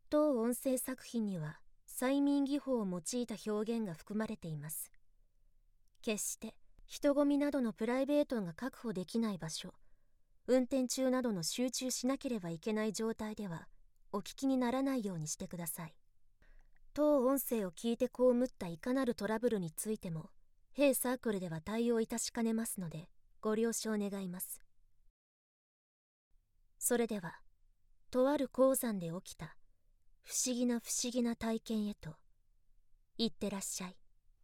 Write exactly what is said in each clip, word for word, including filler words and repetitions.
当音声作品には催眠技法を用いた表現が含まれています。決して人混みなどのプライベートが確保できない場所、運転中などの集中しなければいけない状態ではお聞きにならないようにしてください。当音声を聞いて被ったいかなるトラブルについても弊サークルでは対応いたしかねますのでご了承願います。それではとある鉱山で起きた不思議な不思議な体験へといってらっしゃい。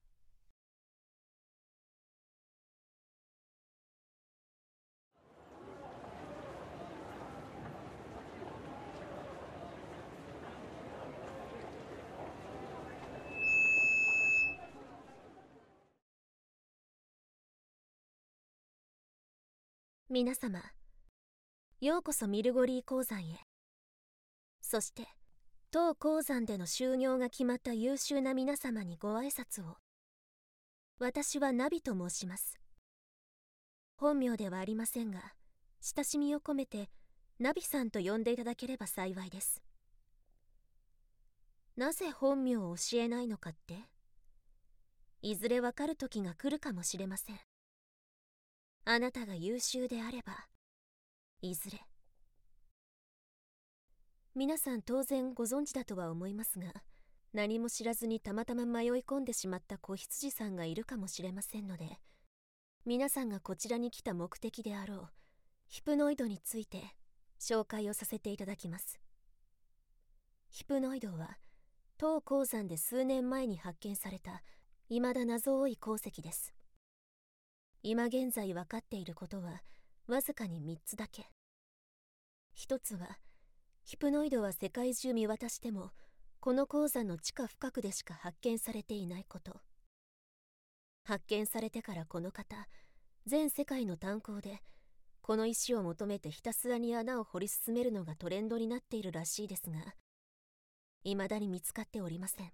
皆様、ようこそミルゴリー鉱山へ。そして当鉱山での就業が決まった優秀な皆様にご挨拶を。私はナビと申します。本名ではありませんが、親しみを込めてナビさんと呼んでいただければ幸いです。なぜ本名を教えないのかって、いずれわかる時が来るかもしれません。あなたが優秀であれば、いずれ。皆さん当然ご存知だとは思いますが、何も知らずにたまたま迷い込んでしまった子羊さんがいるかもしれませんので、皆さんがこちらに来た目的であろうヒプノイドについて紹介をさせていただきます。ヒプノイドは当鉱山で数年前に発見された未だ謎多い鉱石です。今現在分かっていることはわずかにみっつだけ。一つはヒプノイドは世界中見渡してもこの鉱山の地下深くでしか発見されていないこと。発見されてからこの方、全世界の炭鉱でこの石を求めてひたすらに穴を掘り進めるのがトレンドになっているらしいですが、未だに見つかっておりません。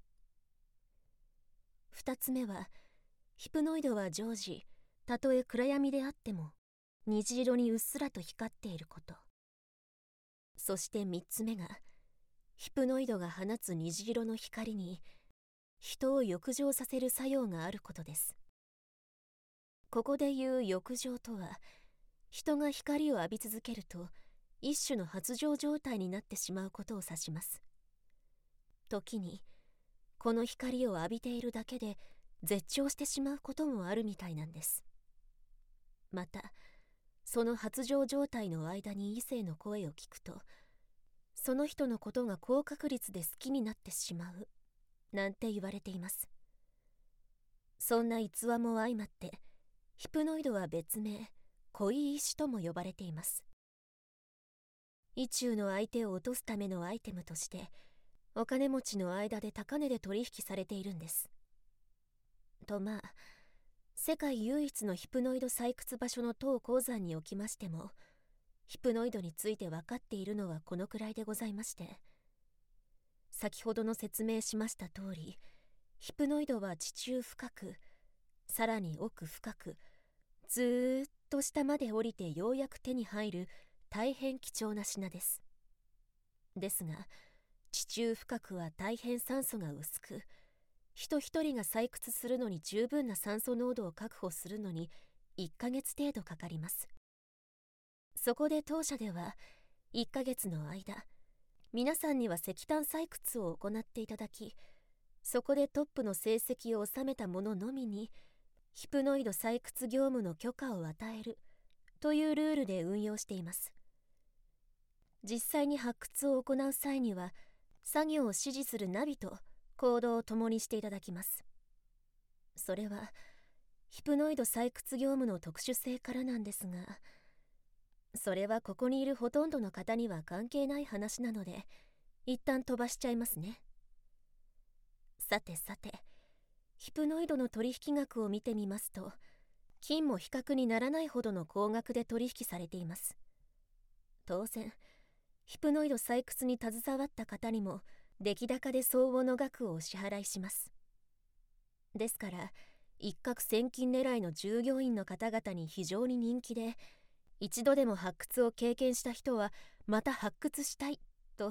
二つ目は、ヒプノイドは常時たとえ暗闇であっても虹色にうっすらと光っていること。そして三つ目が、ヒプノイドが放つ虹色の光に人を浴場させる作用があることです。ここでいう浴場とは、人が光を浴び続けると一種の発情状態になってしまうことを指します。時にこの光を浴びているだけで絶頂してしまうこともあるみたいなんです。またその発情状態の間に異性の声を聞くと、その人のことが高確率で好きになってしまうなんて言われています。そんな逸話も相まって、ヒプノイドは別名恋石とも呼ばれています。意中の相手を落とすためのアイテムとしてお金持ちの間で高値で取引されているんです。とまあ、世界唯一のヒプノイド採掘場所の当鉱山におきましても、ヒプノイドについて分かっているのはこのくらいでございまして、先ほどの説明しました通り、ヒプノイドは地中深く、さらに奥深く、ずーっと下まで降りてようやく手に入る大変貴重な品です。ですが、地中深くは大変酸素が薄く、人一人が採掘するのに十分な酸素濃度を確保するのにいっかげつ程度かかります。そこで当社ではいっかげつの間、皆さんには石炭採掘を行っていただき、そこでトップの成績を収めた者のみにヒプノイド採掘業務の許可を与えるというルールで運用しています。実際に発掘を行う際には、作業を指示するナビと行動を共にしていただきます。それはヒプノイド採掘業務の特殊性からなんですが、それはここにいるほとんどの方には関係ない話なので一旦飛ばしちゃいますね。さてさて、ヒプノイドの取引額を見てみますと、金も比較にならないほどの高額で取引されています。当然ヒプノイド採掘に携わった方にも出来高で相応の額をお支払いします。ですから一攫千金狙いの従業員の方々に非常に人気で、一度でも発掘を経験した人はまた発掘したいと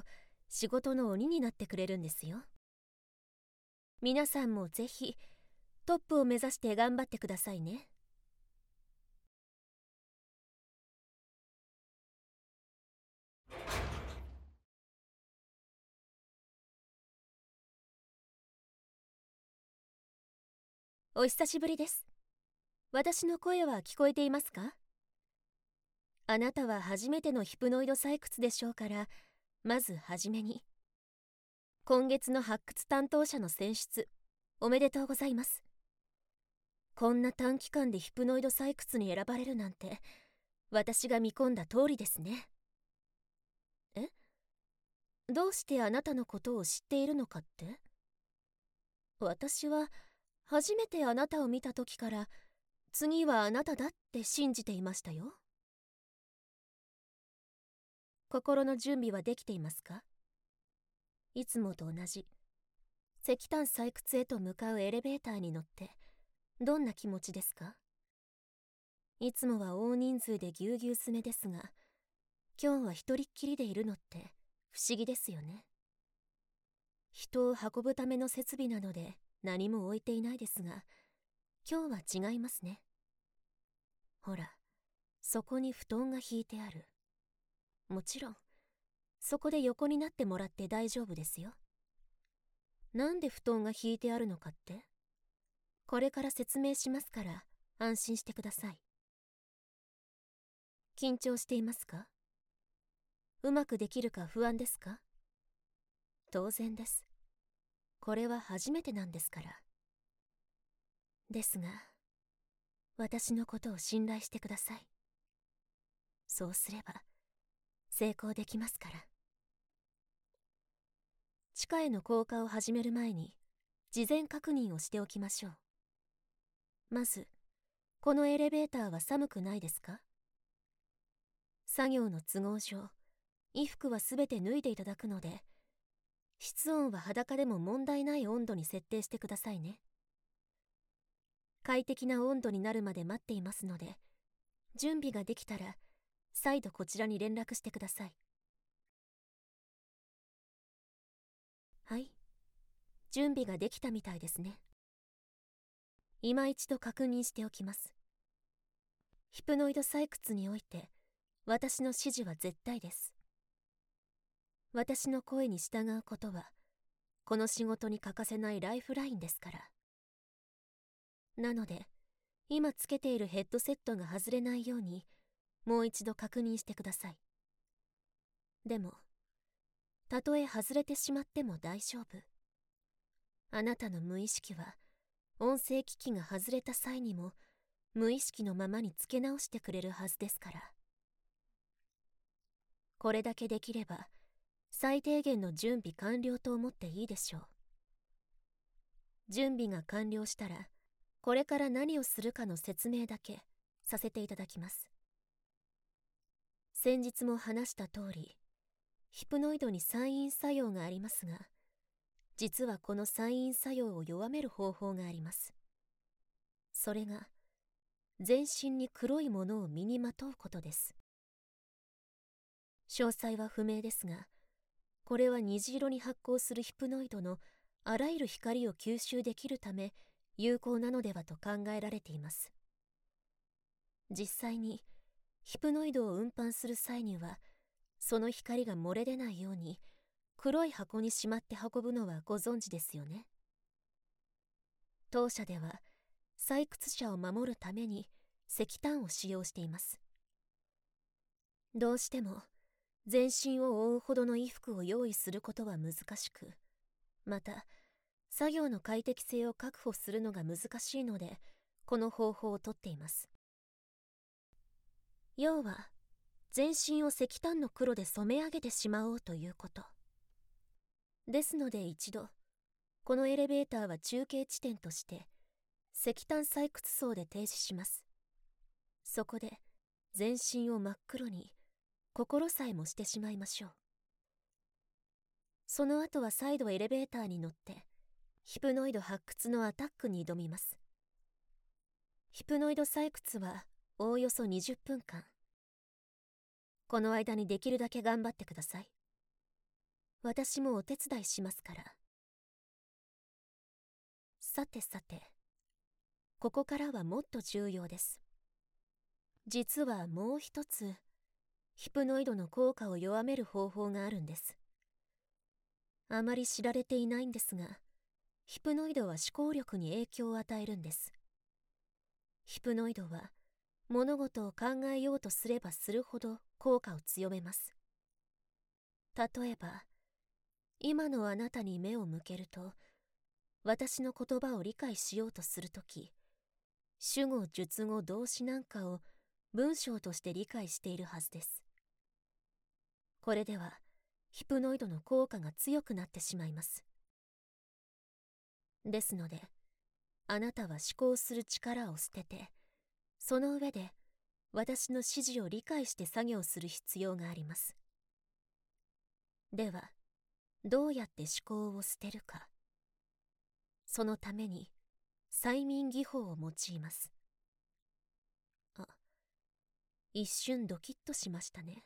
仕事の鬼になってくれるんですよ。皆さんもぜひトップを目指して頑張ってくださいね。お久しぶりです。私の声は聞こえていますか？あなたは初めてのヒプノイド採掘でしょうから、まずはじめに今月の発掘担当者の選出おめでとうございます。こんな短期間でヒプノイド採掘に選ばれるなんて、私が見込んだ通りですね。え？どうしてあなたのことを知っているのかって？私は初めてあなたを見た時から次はあなただって信じていましたよ。心の準備はできていますか？いつもと同じ石炭採掘へと向かうエレベーターに乗ってどんな気持ちですか？いつもは大人数でぎゅうぎゅう詰めですが、今日は一人っきりでいるのって不思議ですよね。人を運ぶための設備などで何も置いていないですが、今日は違いますね。ほら、そこに布団が敷いてある。もちろんそこで横になってもらって大丈夫ですよ。なんで布団が敷いてあるのかって、これから説明しますから安心してください。緊張していますか？うまくできるか不安ですか？当然です。これは初めてなんですから。ですが、私のことを信頼してください。そうすれば成功できますから。地下への降下を始める前に事前確認をしておきましょう。まず、このエレベーターは寒くないですか？作業の都合上、衣服はすべて脱いでいただくので、室温は裸でも問題ない温度に設定してくださいね。快適な温度になるまで待っていますので、準備ができたら再度こちらに連絡してください。はい、準備ができたみたいですね。今一度確認しておきます。ヒプノイド採掘において私の指示は絶対です。私の声に従うことはこの仕事に欠かせないライフラインですから。なので今つけているヘッドセットが外れないようにもう一度確認してください。でもたとえ外れてしまっても大丈夫。あなたの無意識は音声機器が外れた際にも無意識のままにつけ直してくれるはずですから。これだけできれば最低限の準備完了と思っていいでしょう。準備が完了したらこれから何をするかの説明だけさせていただきます。先日も話した通り、ヒプノイドに散因作用がありますが、実はこの散因作用を弱める方法があります。それが全身に黒いものを身にまとうことです。詳細は不明ですが、これは虹色に発光するヒプノイドのあらゆる光を吸収できるため有効なのではと考えられています。実際にヒプノイドを運搬する際には、その光が漏れ出ないように黒い箱にしまって運ぶのはご存知ですよね。当社では採掘者を守るために石炭を使用しています。どうしても全身を覆うほどの衣服を用意することは難しく、また作業の快適性を確保するのが難しいので、この方法をとっています。要は全身を石炭の黒で染め上げてしまおうということ。ですので一度、このエレベーターは中継地点として石炭採掘層で停止します。そこで全身を真っ黒に心さえもしてしまいましょう。その後は再度エレベーターに乗ってヒプノイド発掘のアタックに挑みます。ヒプノイド採掘はおおよそにじゅっぷんかん。この間にできるだけ頑張ってください。 私もお手伝いしますから。さてさて、ここからはもっと重要です。実はもう一つ、ヒプノイドの効果を弱める方法があるんです。あまり知られていないんですが、ヒプノイドは思考力に影響を与えるんです。ヒプノイドは物事を考えようとすればするほど効果を強めます。例えば、今のあなたに目を向けると、私の言葉を理解しようとするとき、主語、述語、動詞なんかを文章として理解しているはずです。これでは、ヒプノイドの効果が強くなってしまいます。ですので、あなたは思考する力を捨てて、その上で私の指示を理解して作業する必要があります。では、どうやって思考を捨てるか。そのために、催眠技法を用います。あ、一瞬ドキッとしましたね。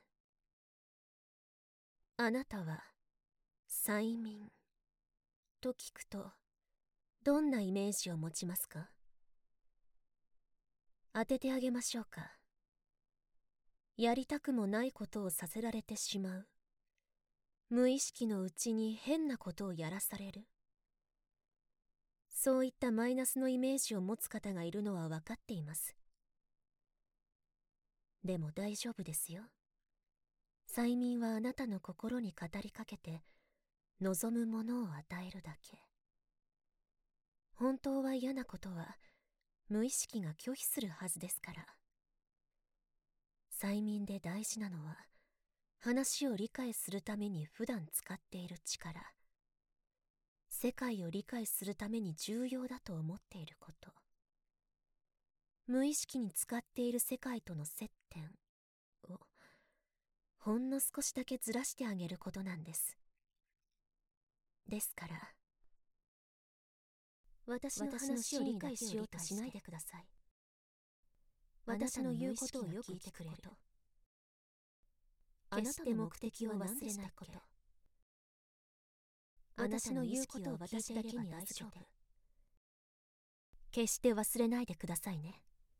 あなたは、催眠と聞くと、どんなイメージを持ちますか？当ててあげましょうか。やりたくもないことをさせられてしまう。無意識のうちに変なことをやらされる。そういったマイナスのイメージを持つ方がいるのは分かっています。でも大丈夫ですよ。催眠はあなたの心に語りかけて、望むものを与えるだけ。本当は嫌なことは、無意識が拒否するはずですから。催眠で大事なのは、話を理解するために普段使っている力。世界を理解するために重要だと思っていること。無意識に使っている世界との接点を、ほんの少しだけずらしてあげることなんです。ですから、私の話を理解しようとしないでください。私の言うことをよく聞いてくれる。決して目的を忘れないこと。私の言うことを私だけに大丈夫。決して忘れないでくださいね。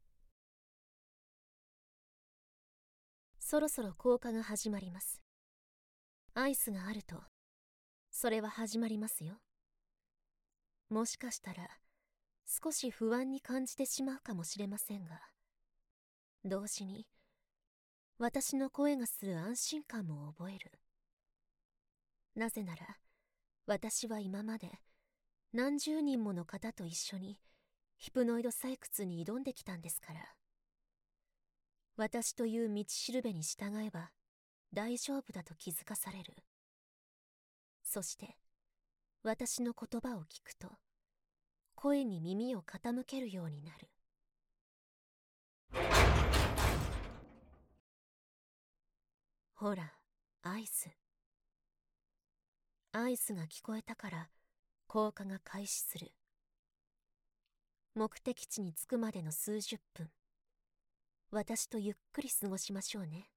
そろそろ効果が始まります。アイスがあると、それは始まりますよ。もしかしたら、少し不安に感じてしまうかもしれませんが、同時に、私の声がする安心感も覚える。なぜなら、私は今まで何十人もの方と一緒にヒプノイド採掘に挑んできたんですから。私という道しるべに従えば大丈夫だと気づかされる。そして、私の言葉を聞くと、声に耳を傾けるようになる。ほら、アイス。アイスが聞こえたから効果が開始する。目的地に着くまでの数十分、私とゆっくり過ごしましょうね。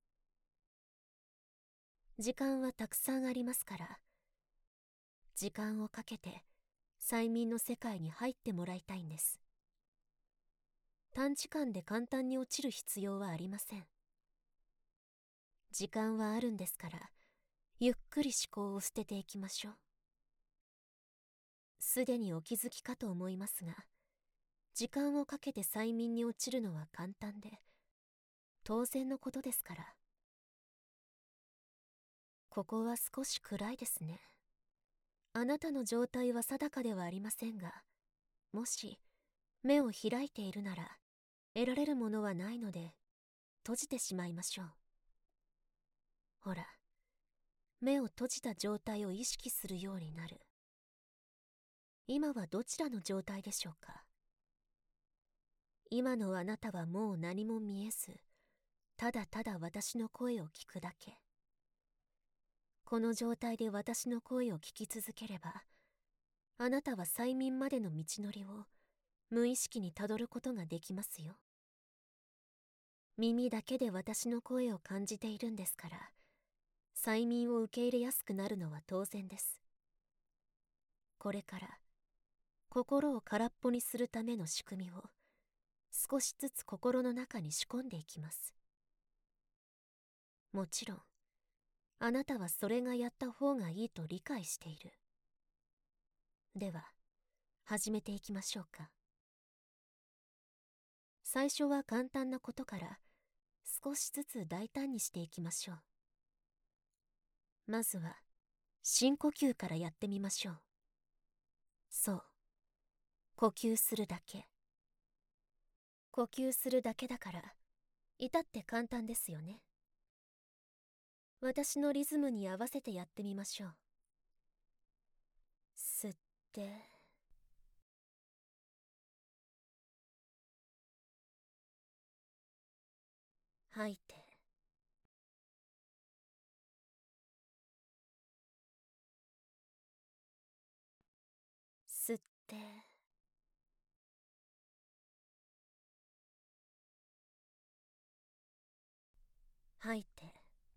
時間はたくさんありますから、時間をかけて催眠の世界に入ってもらいたいんです。短時間で簡単に落ちる必要はありません。時間はあるんですから、ゆっくり思考を捨てていきましょう。すでにお気づきかと思いますが、時間をかけて催眠に落ちるのは簡単で、当然のことですから。ここは少し暗いですね。あなたの状態は定かではありませんが、もし目を開いているなら、得られるものはないので、閉じてしまいましょう。ほら、目を閉じた状態を意識するようになる。今はどちらの状態でしょうか？今のあなたはもう何も見えず、ただただ私の声を聞くだけ。この状態で私の声を聞き続ければ、あなたは催眠までの道のりを無意識にたどることができますよ。耳だけで私の声を感じているんですから、 催眠を受け入れやすくなるのは当然です。これから心を空っぽにするための仕組みを少しずつ心の中に仕込んでいきます。もちろんあなたはそれがやった方がいいと理解している。では始めていきましょうか。最初は簡単なことから少しずつ大胆にしていきましょう。まずは深呼吸からやってみましょう。そう、呼吸するだけ。呼吸するだけだから至って簡単ですよね。私のリズムに合わせてやってみましょう。吸って吐いて、吸って吐いて、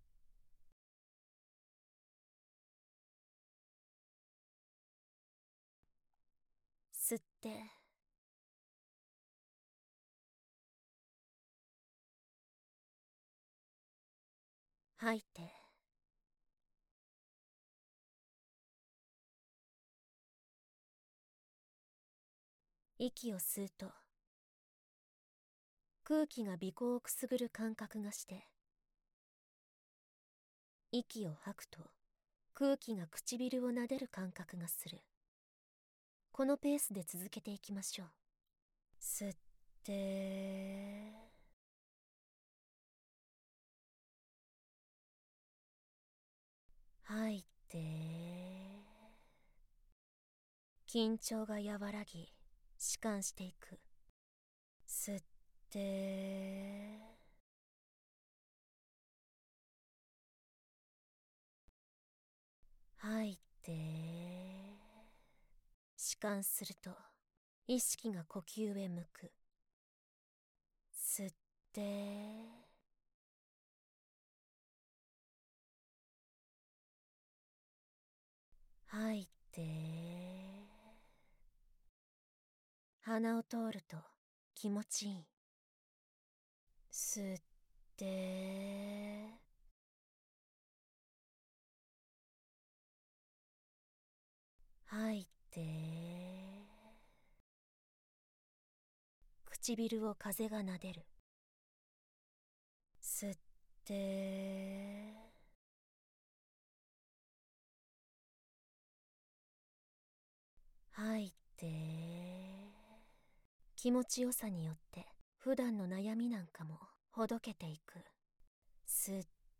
吸って吐いて、息を吸うと空気が鼻孔をくすぐる感覚がして、息を吐くと空気が唇を撫でる感覚がする。このペースで続けていきましょう。吸って吐いて、緊張が和らぎ弛緩していく。吸って吐いて、弛緩すると意識が呼吸へ向く。吸って吐いて、鼻を通ると気持ちいい。吸って吐いて、唇を風が撫でる。吸って吐いて、気持ちよさによって普段の悩みなんかもほどけていく。吸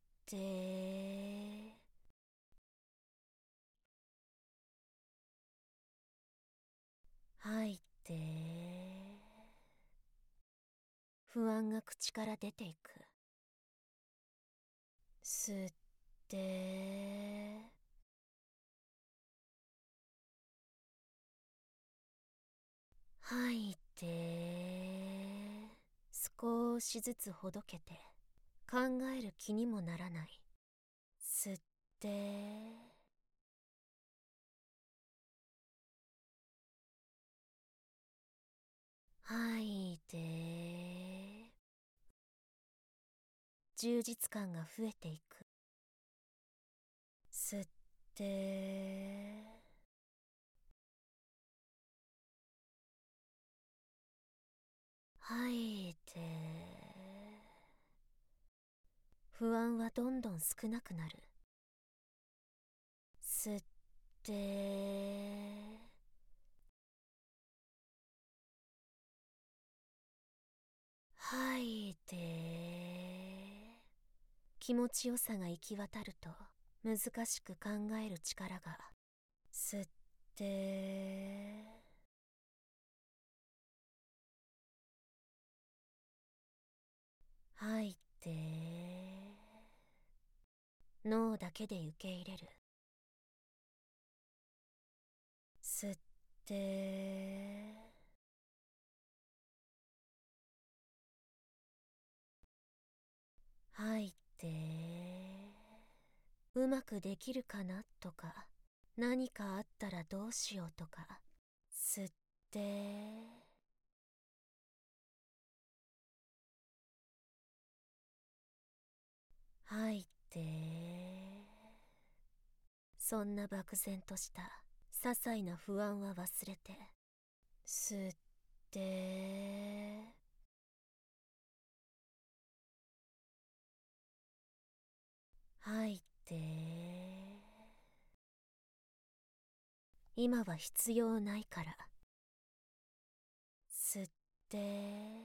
って吐いて、不安が口から出ていく。吸って吐いて、少しずつほどけて考える気にもならない。吸って吐いて、充実感が増えていく。吸って吐いて、不安はどんどん少なくなる。吸って吐いて、気持ちよさが行き渡ると難しく考える力が。吸って吐いて、脳だけで受け入れる。吸って吐いて、 うまくできるかなとか、何かあったらどうしようとか。吸って吐いて。そんな漠然とした些細な不安は忘れて、吸って吐いて。今は必要ないから。吸って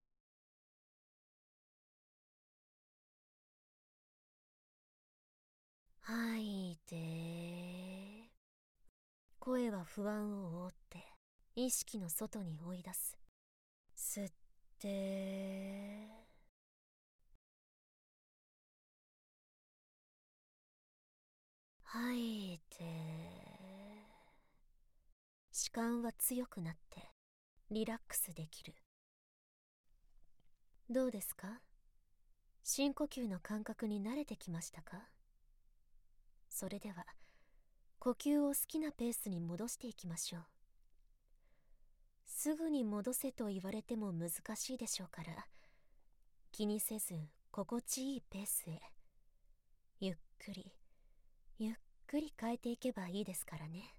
吐いて。声は不安を覆って意識の外に追い出す。吸って吐いて。弛緩は強くなってリラックスできる。どうですか？深呼吸の感覚に慣れてきましたか？それでは呼吸を好きなペースに戻していきましょう。すぐに戻せと言われても難しいでしょうから、気にせず心地いいペースへゆっくりゆっくり変えていけばいいですからね。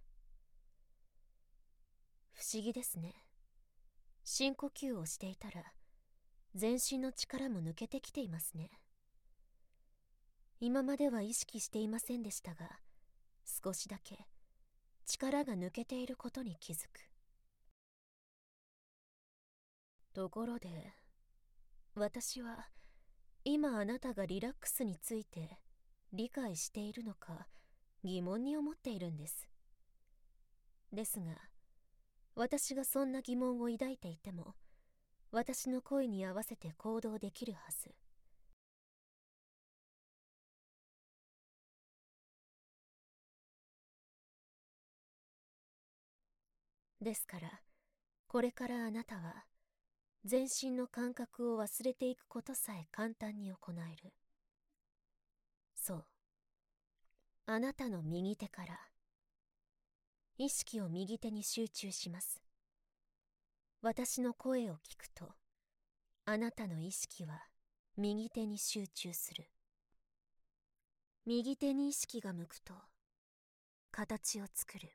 不思議ですね。深呼吸をしていたら全身の力も抜けてきていますね。今までは意識していませんでしたが、少しだけ力が抜けていることに気づく。ところで、私は今あなたがリラックスについて理解しているのか疑問に思っているんです。ですが、私がそんな疑問を抱いていても、私の声に合わせて行動できるはず。ですから、これからあなたは全身の感覚を忘れていくことさえ簡単に行える。そう。あなたの右手から意識を右手に集中します。私の声を聞くと、あなたの意識は右手に集中する。右手に意識が向くと形を作る。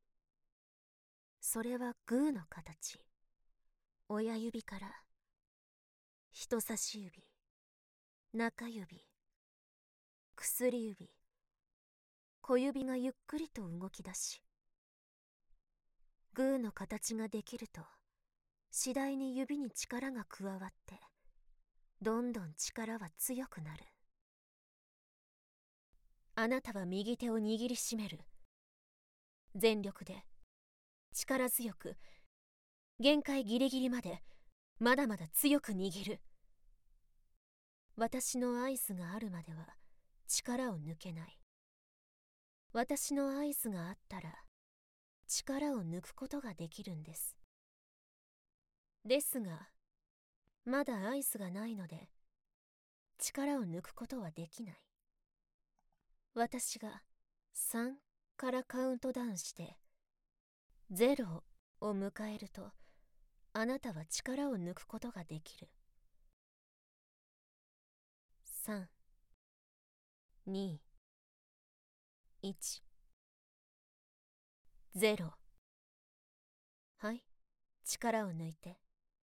それはグーの形。親指から人差し指、中指、薬指、小指がゆっくりと動き出し、グーの形ができると次第に指に力が加わってどんどん力は強くなる。あなたは右手を握りしめる。全力で力強く、限界ギリギリまでまだまだ強く握る。私の合図があるまでは力を抜けない。私の合図があったら力を抜くことができるんです。ですが、まだ合図がないので力を抜くことはできない。私がさんからカウントダウンしてゼロを迎えると、あなたは力を抜くことができる。さん、に、いち、ゼロ。はい、力を抜いて。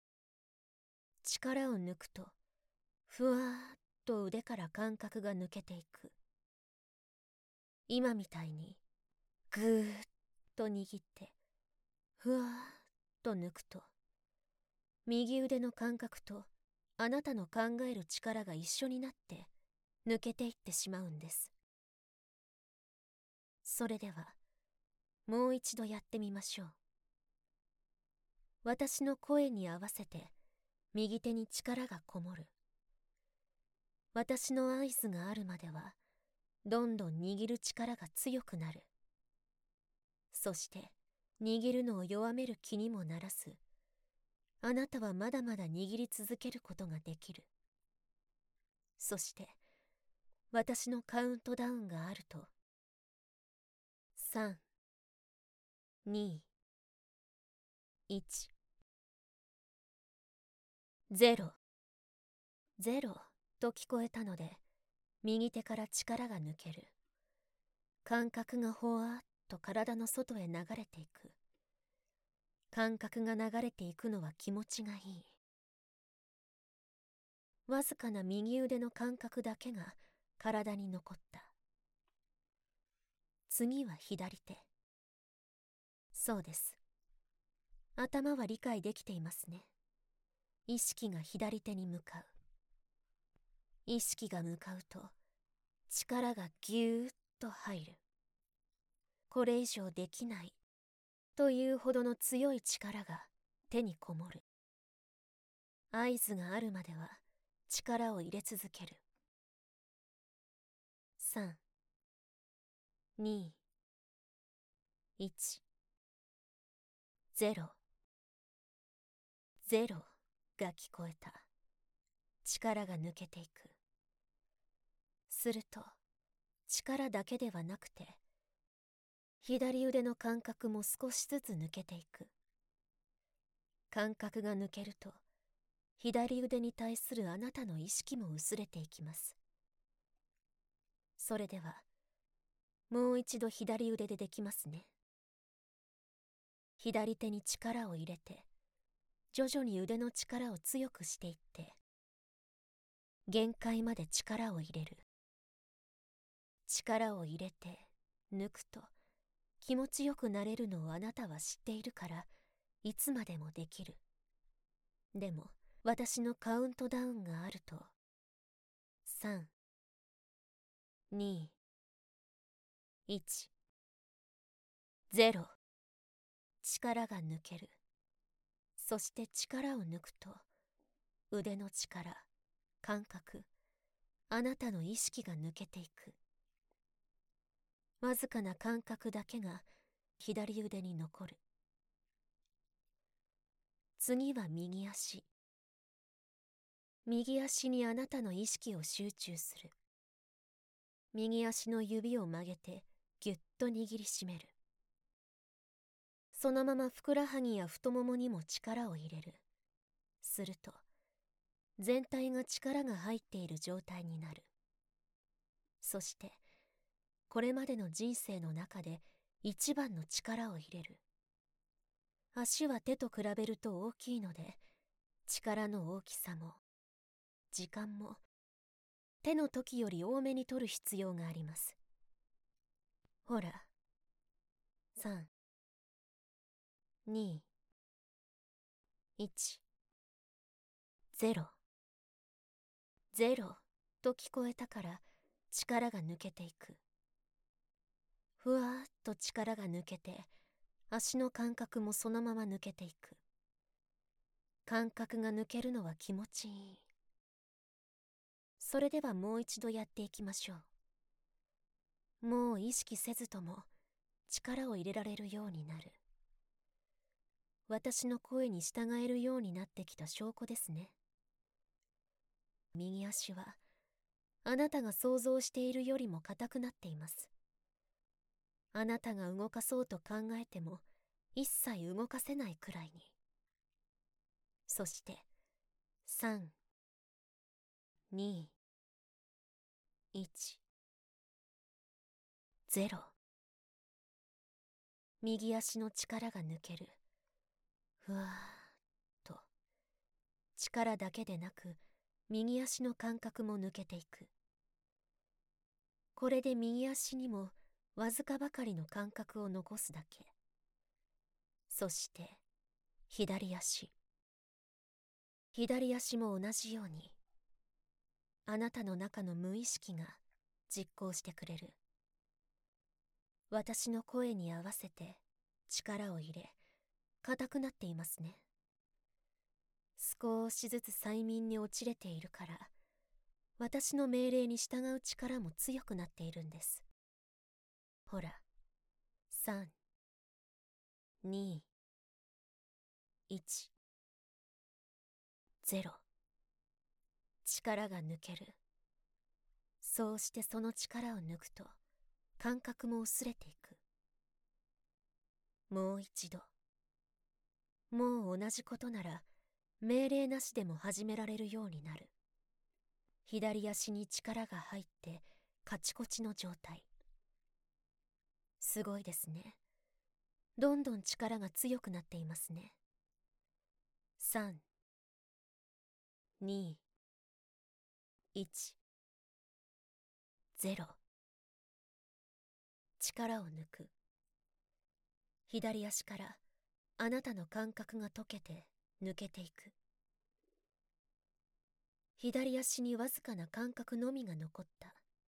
力を抜くと、ふわーっと腕から感覚が抜けていく。今みたいに、ぐーっと握って、ふわーっと抜くと、右腕の感覚とあなたの考える力が一緒になって抜けていってしまうんです。それではもう一度やってみましょう。私の声に合わせて右手に力がこもる。私の合図があるまではどんどん握る力が強くなる。そして握るのを弱める気にもならず、あなたはまだまだ握り続けることができる。そして私のカウントダウンがあると、さん、に、いち、ゼロ、ゼロと聞こえたので、右手から力が抜ける。感覚がほわーっと体の外へ流れていく。感覚が流れていくのは気持ちがいい。わずかな右腕の感覚だけが体に残った。次は左手。そうです。頭は理解できていますね。意識が左手に向かう。意識が向かうと、力がぎゅーっと入る。これ以上できないというほどの強い力が手にこもる。合図があるまでは力を入れ続ける。さん、に、いち、ゼロ、ゼロが聞こえた。力が抜けていく。すると、力だけではなくて、左腕の感覚も少しずつ抜けていく。感覚が抜けると、左腕に対するあなたの意識も薄れていきます。それでは、もう一度左腕でできますね。左手に力を入れて、徐々に腕の力を強くしていって、限界まで力を入れる。力を入れて、抜くと、気持ちよくなれるのをあなたは知っているから、いつまでもできる。でも、私のカウントダウンがあると、さん、に、いち、ゼロ、力が抜ける。そして力を抜くと、腕の力、感覚、あなたの意識が抜けていく。わずかな感覚だけが左腕に残る。次は右足。右足にあなたの意識を集中する。右足の指を曲げてぎゅっと握りしめる。そのままふくらはぎや太ももにも力を入れる。すると、全体が力が入っている状態になる。そして、これまでの人生の中で一番の力を入れる。足は手と比べると大きいので、力の大きさも、時間も、手の時より多めに取る必要があります。ほら、さん、に、いち、ゼロ、ゼロと聞こえたから力が抜けていく。ふわーっと力が抜けて、足の感覚もそのまま抜けていく。感覚が抜けるのは気持ちいい。それではもう一度やっていきましょう。もう意識せずとも力を入れられるようになる。私の声に従えるようになってきた証拠ですね。右足はあなたが想像しているよりも硬くなっています。あなたが動かそうと考えても一切動かせないくらいに。そしてさん、に、いち、ゼロ。右足の力が抜ける。ふわーっと。力だけでなく、右足の感覚も抜けていく。これで右足にもわずかばかりの感覚を残すだけ。そして、左足。左足も同じように、あなたの中の無意識が実行してくれる。私の声に合わせて力を入れ、硬くなっていますね。少しずつ催眠に陥れているから、私の命令に従う力も強くなっているんです。ほら、さん、に、いち、ゼロ。力が抜ける。 そうしてその力を抜くと感覚も薄れていく。もう一度。もう同じことなら命令なしでも始められるようになる。左足に力が入ってカチコチの状態。すごいですね。どんどん力が強くなっていますね。さん、に、いち、ゼロ。力を抜く。左足からあなたの感覚が溶けて抜けていく。左足にわずかな感覚のみが残った。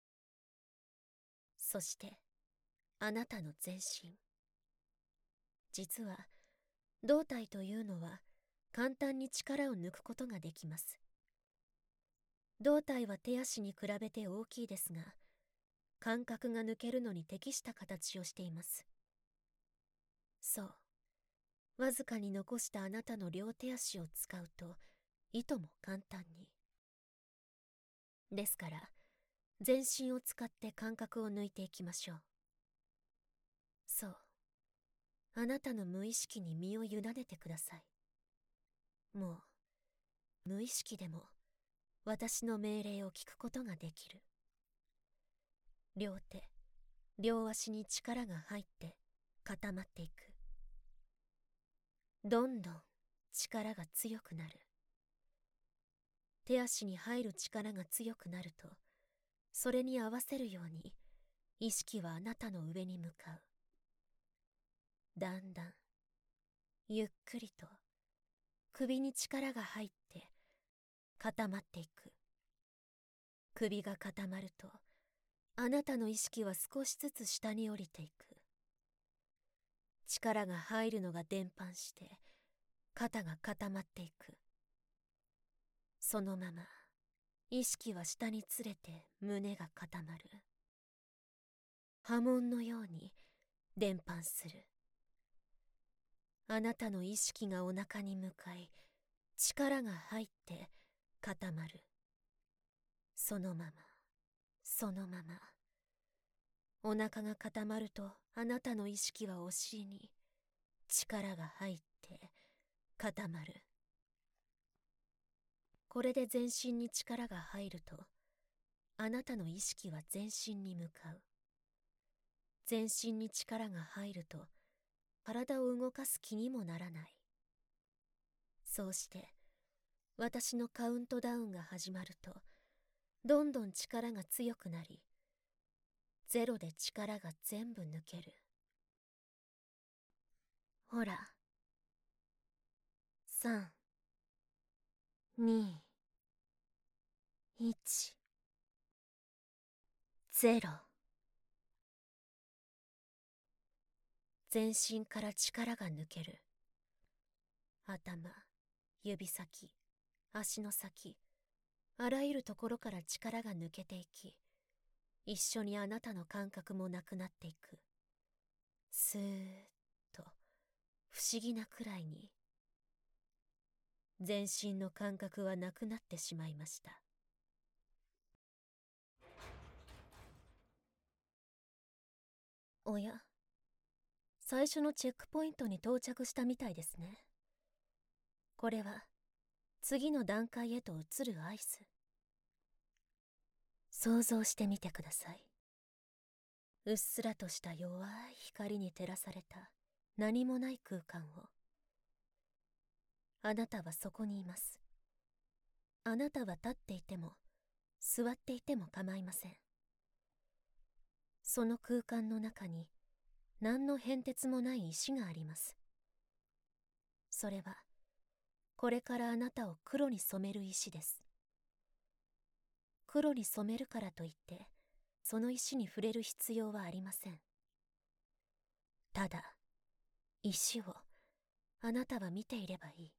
そしてあなたの全身。実は胴体というのは簡単に力を抜くことができます。胴体は手足に比べて大きいですが、感覚が抜けるのに適した形をしています。そう。わずかに残したあなたの両手足を使うと、いとも簡単に。ですから、全身を使って感覚を抜いていきましょう。そう。あなたの無意識に身を委ねてください。もう、無意識でも、私の命令を聞くことができる。両手、両足に力が入って固まっていく。どんどん力が強くなる。手足に入る力が強くなると、それに合わせるように意識はあなたの上に向かう。だんだん、ゆっくりと首に力が入って固まっていく。首が固まると、あなたの意識は少しずつ下に降りていく。力が入るのが伝播して、肩が固まっていく。そのまま、意識は下につれて胸が固まる。波紋のように伝播する。あなたの意識がお腹に向かい、力が入って固まる。そのまま、そのまま。お腹が固まると、あなたの意識はお尻に力が入って固まる。これで全身に力が入ると、あなたの意識は全身に向かう。全身に力が入ると、体を動かす気にもならない。そうして、私のカウントダウンが始まると、どんどん力が強くなり、ゼロで力が全部抜ける。ほら。さん、に、いち、ゼロ。全身から力が抜ける。頭、指先、足の先、あらゆるところから力が抜けていき、一緒にあなたの感覚もなくなっていく。スーッと、不思議なくらいに、全身の感覚はなくなってしまいました。おや、最初のチェックポイントに到着したみたいですね。これは、次の段階へと移る合図。想像してみてください。うっすらとした弱い光に照らされた何もない空間を。あなたはそこにいます。あなたは立っていても、座っていても構いません。その空間の中に、何の変哲もない石があります。それは、これからあなたを黒に染める石です。黒に染めるからといって、その石に触れる必要はありません。ただ、石をあなたは見ていればいい。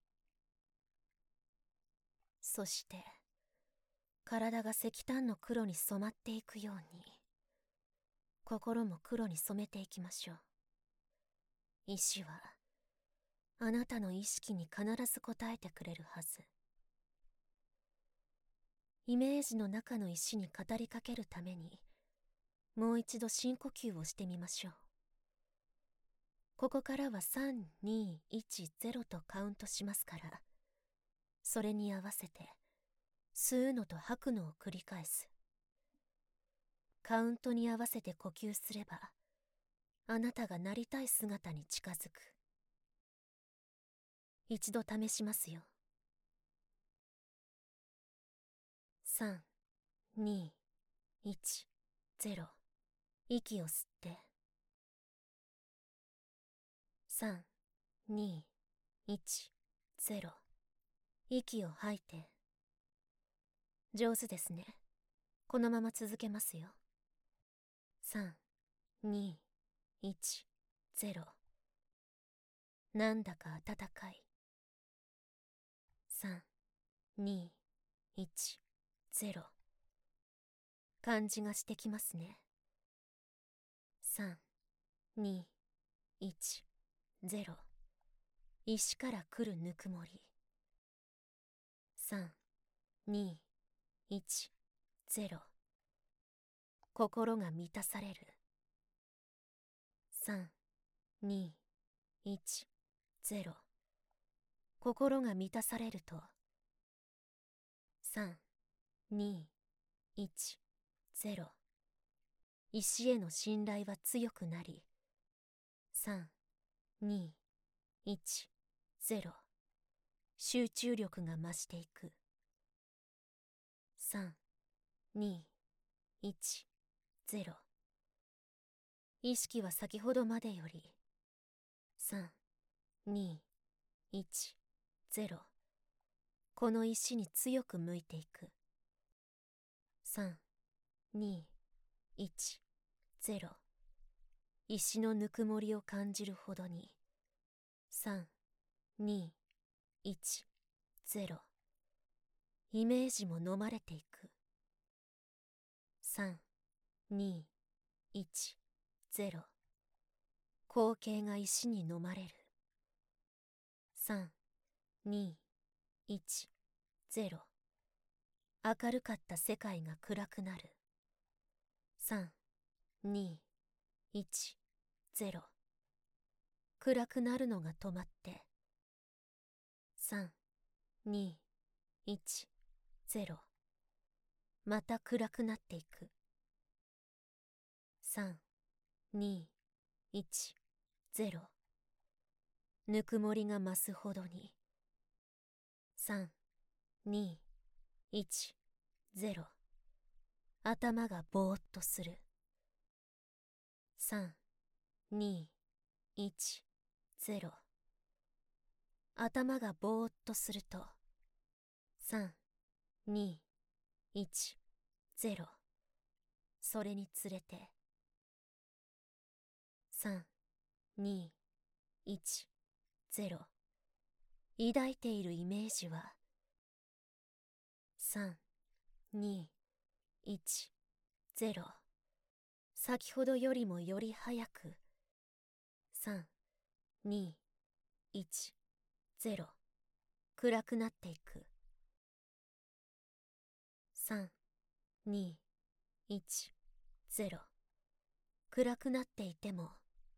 そして、体が石炭の黒に染まっていくように、心も黒に染めていきましょう。石は、あなたの意識に必ず応えてくれるはず。 イメージの中の石に語りかけるために、もう一度深呼吸をしてみましょう。ここからはさん、に、いち、ゼロとカウントしますから、それに合わせて吸うのと吐くのを繰り返す。カウントに合わせて呼吸すれば、あなたがなりたい姿に近づく。一度試しますよ。さん、に、いち、ゼロ。息を吸って。さん、に、いち、ゼロ。息を吐いて。上手ですね。このまま続けますよ。さん、に、いち、ゼロ。なんだか暖かい。さん、に、いち、ゼロ。感じがしてきますね。さん、に、いち、ゼロ。石から来るぬくもり。さん、に、いち、ゼロ。心が満たされる。さん、に、いち、ゼロ。心が満たされると、さん、に、いち、ゼロ。石への信頼は強くなり、さん、に、いち、ゼロ。集中力が増していく。さん、に、いち、ゼロ。意識は先ほどまでより、さん、に、いち、ゼロ。この石に強く向いていく。さん、に、いち、ゼロ。石のぬくもりを感じるほどに。さん、に、いち、ゼロ。イメージも飲まれていく。さん、に、いち、ゼロ。光景が石に飲まれる。さん、に、いち、ゼロ。明るかった世界が暗くなる。さん、に、いち、ゼロ。暗くなるのが止まって。さん、に、いち、ゼロ。また暗くなっていく。さん、に、いち、ゼロ。ぬくもりが増すほどに。さん、に、いち、ゼロ。頭がぼーっとする。さん、に、いち、ゼロ。頭がぼーっとすると、さん、に、いち、ゼロ。それにつれて、さん、に、いち、ゼロ。抱いているイメージは、さん、に、いち、ゼロ。先ほどよりもより早く、さん、に、いち、ゼロ。暗くなっていく。さん、に、いち、ゼロ。暗くなっていても、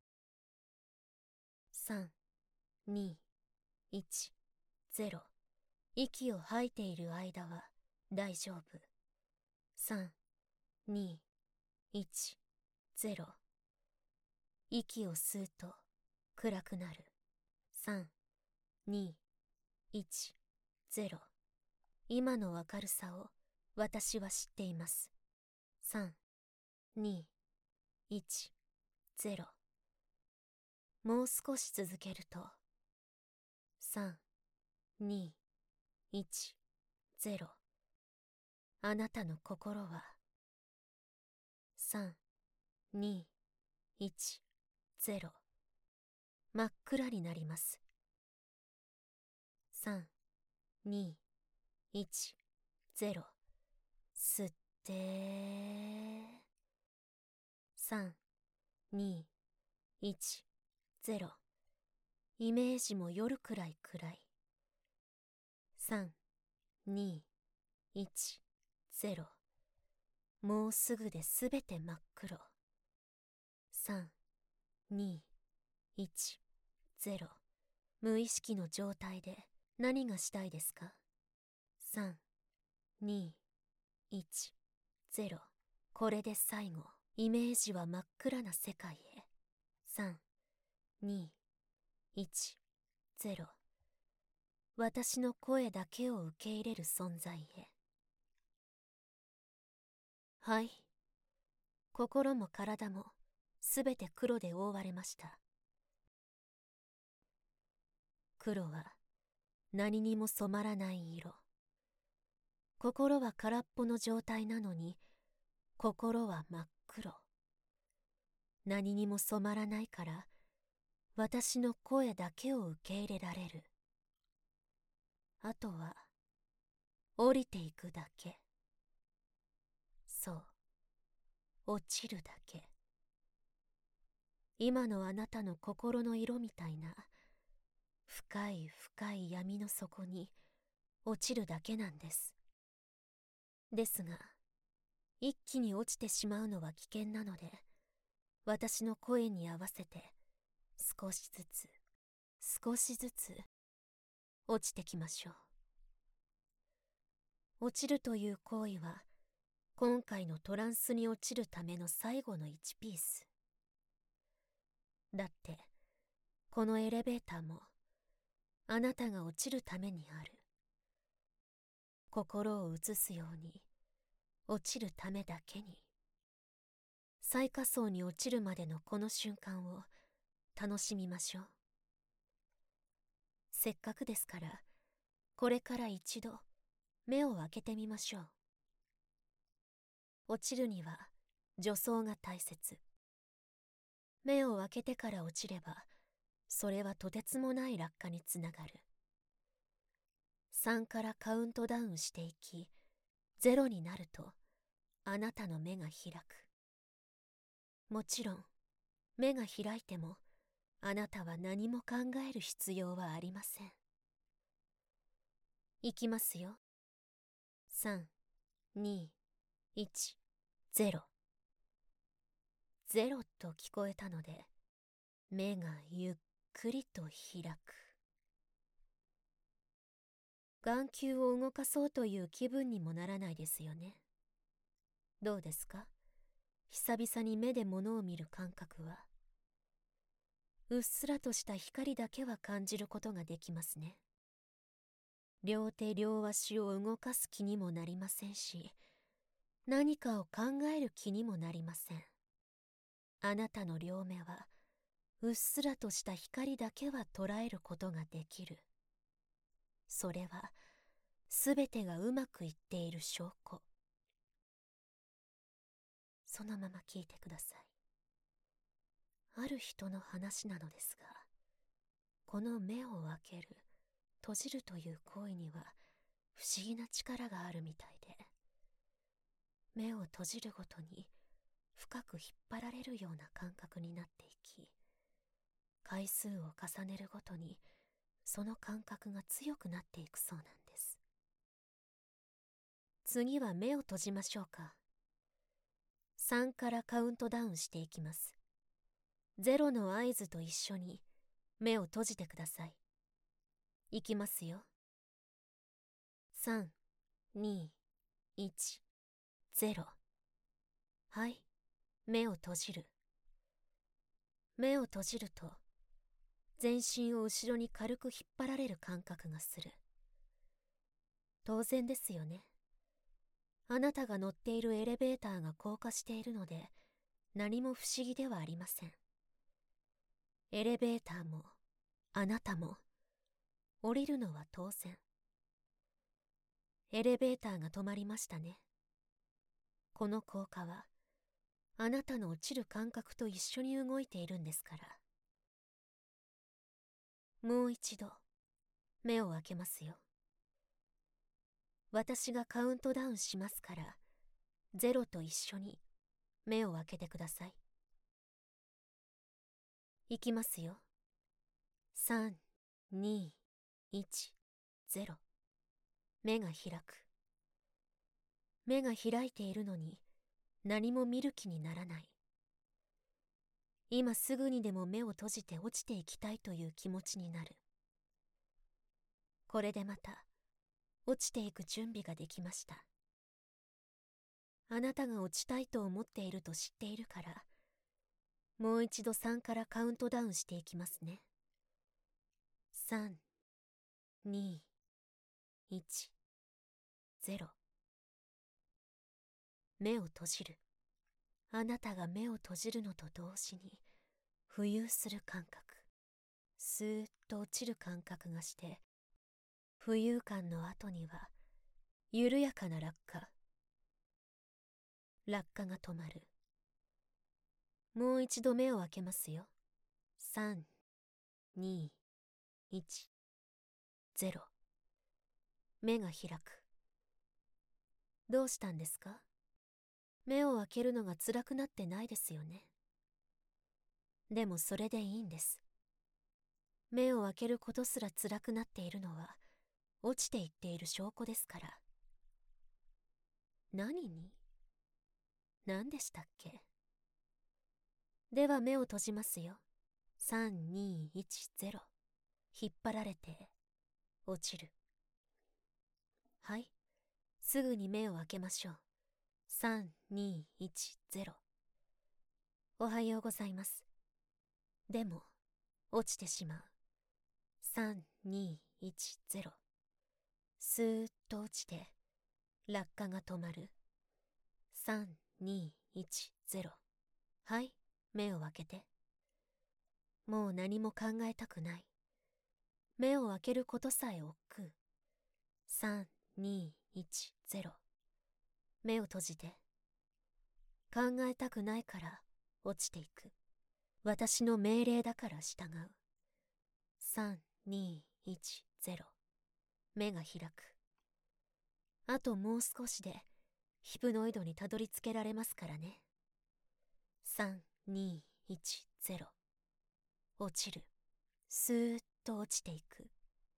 さん、に、いち、ゼロ。息を吐いている間は大丈夫。さん、に、いち、ゼロ。息を吸うと暗くなる。さん、に、いち、ゼロ。今の明るさを私は知っています。さん、に、いち、ゼロ。もう少し続けると、さん、に、いち、ゼロ。あなたの心は、さん、に、いち、ゼロ。真っ暗になります。さん、に、いち、ゼロ。吸って、さん、に、いち、ゼロ。イメージも夜くらい暗い。さん、に、いち、 ゼロ。もうすぐですべて真っ黒。さん、に、いち、ゼロ。無意識の状態で何がしたいですか？ さん、に、いち、ゼロ。これで最後。イメージは真っ暗な世界へ。さん、に、いち、ゼロ。私の声だけを受け入れる存在へ。はい。心も体もすべて黒で覆われました。黒は何にも染まらない色。心は空っぽの状態なのに、心は真っ黒。何にも染まらないから、私の声だけを受け入れられる。あとは、降りていくだけ。そう、落ちるだけ。今のあなたの心の色みたいな、深い深い闇の底に落ちるだけなんです。ですが、一気に落ちてしまうのは危険なので、私の声に合わせて少しずつ少しずつ落ちてきましょう。落ちるという行為は今回のトランスに落ちるための最後のいちピース。だってこのエレベーターもあなたが落ちるためにある。心を移すように落ちるためだけに。最下層に落ちるまでのこの瞬間を楽しみましょう。せっかくですからこれから一度目を開けてみましょう。落ちるには助走が大切。目を開けてから落ちればそれはとてつもない落下につながる。さんからカウントダウンしていき、ゼロになるとあなたの目が開く。もちろん目が開いてもあなたは何も考える必要はありません。いきますよ。さん、に、いち、ゼロ。ゼロと聞こえたので目がゆっくりと開く。眼球を動かそうという気分にもならないですよね。どうですか？久々に目で物を見る感覚は。うっすらとした光だけは感じることができますね。両手両足を動かす気にもなりませんし、何かを考える気にもなりません。あなたの両目はうっすらとした光だけは捉えることができる。それはすべてがうまくいっている証拠。そのまま聞いてください。ある人の話なのですが、この目を開ける、閉じるという行為には不思議な力があるみたいで、目を閉じるごとに深く引っ張られるような感覚になっていき、回数を重ねるごとにその感覚が強くなっていくそうなんです。次は目を閉じましょうか。さんからカウントダウンしていきます。ゼロの合図と一緒に目を閉じてください。いきますよ。さん、に、いち、ゼロ。はい、目を閉じる。目を閉じると全身を後ろに軽く引っ張られる感覚がする。当然ですよね。あなたが乗っているエレベーターが高架しているので何も不思議ではありません。エレベーターもあなたも降りるのは当然。エレベーターが止まりましたね。この高架はあなたの落ちる感覚と一緒に動いているんですから。もう一度目を開けますよ。私がカウントダウンしますから、ゼロと一緒に目を開けてください。いきますよ。さん、に、いち、ゼロ。目が開く。 目が開いているのに何も見る気にならない。今すぐにでも目を閉じて落ちていきたいという気持ちになる。これでまた落ちていく準備ができました。あなたが落ちたいと思っていると知っているから、もう一度さんからカウントダウンしていきますね。さん、に、いち、ゼロ。目を閉じる。あなたが目を閉じるのと同時に浮遊する感覚、スーッと落ちる感覚がして、浮遊感の後には緩やかな落下。落下が止まる。もう一度目を開けますよ。さん、に、いち、ゼロ。目が開く。どうしたんですか？目を開けるのが辛くなってないですよね。でもそれでいいんです。目を開けることすら辛くなっているのは落ちていっている証拠ですから。何に？何でしたっけ？では目を閉じますよ。さん、に、いち、ゼロ。引っ張られて落ちる。はい、すぐに目を開けましょう。さん、に、いち、ゼロ。おはようございます。でも落ちてしまう。さん、に、いち、ゼロ。スーッと落ちて落下が止まる。さん、に、いち、ゼロ。はい、目を開けて。もう何も考えたくない。目を開けることさえ億劫。さん、に、いち、ゼロ。目を閉じて。考えたくないから落ちていく。私の命令だから従う。さん、に、いち、ゼロ。目が開く。あともう少しでヒプノイドにたどり着けられますからね。さん、に、いち、ゼロ。落ちる。スーッと落ちていく。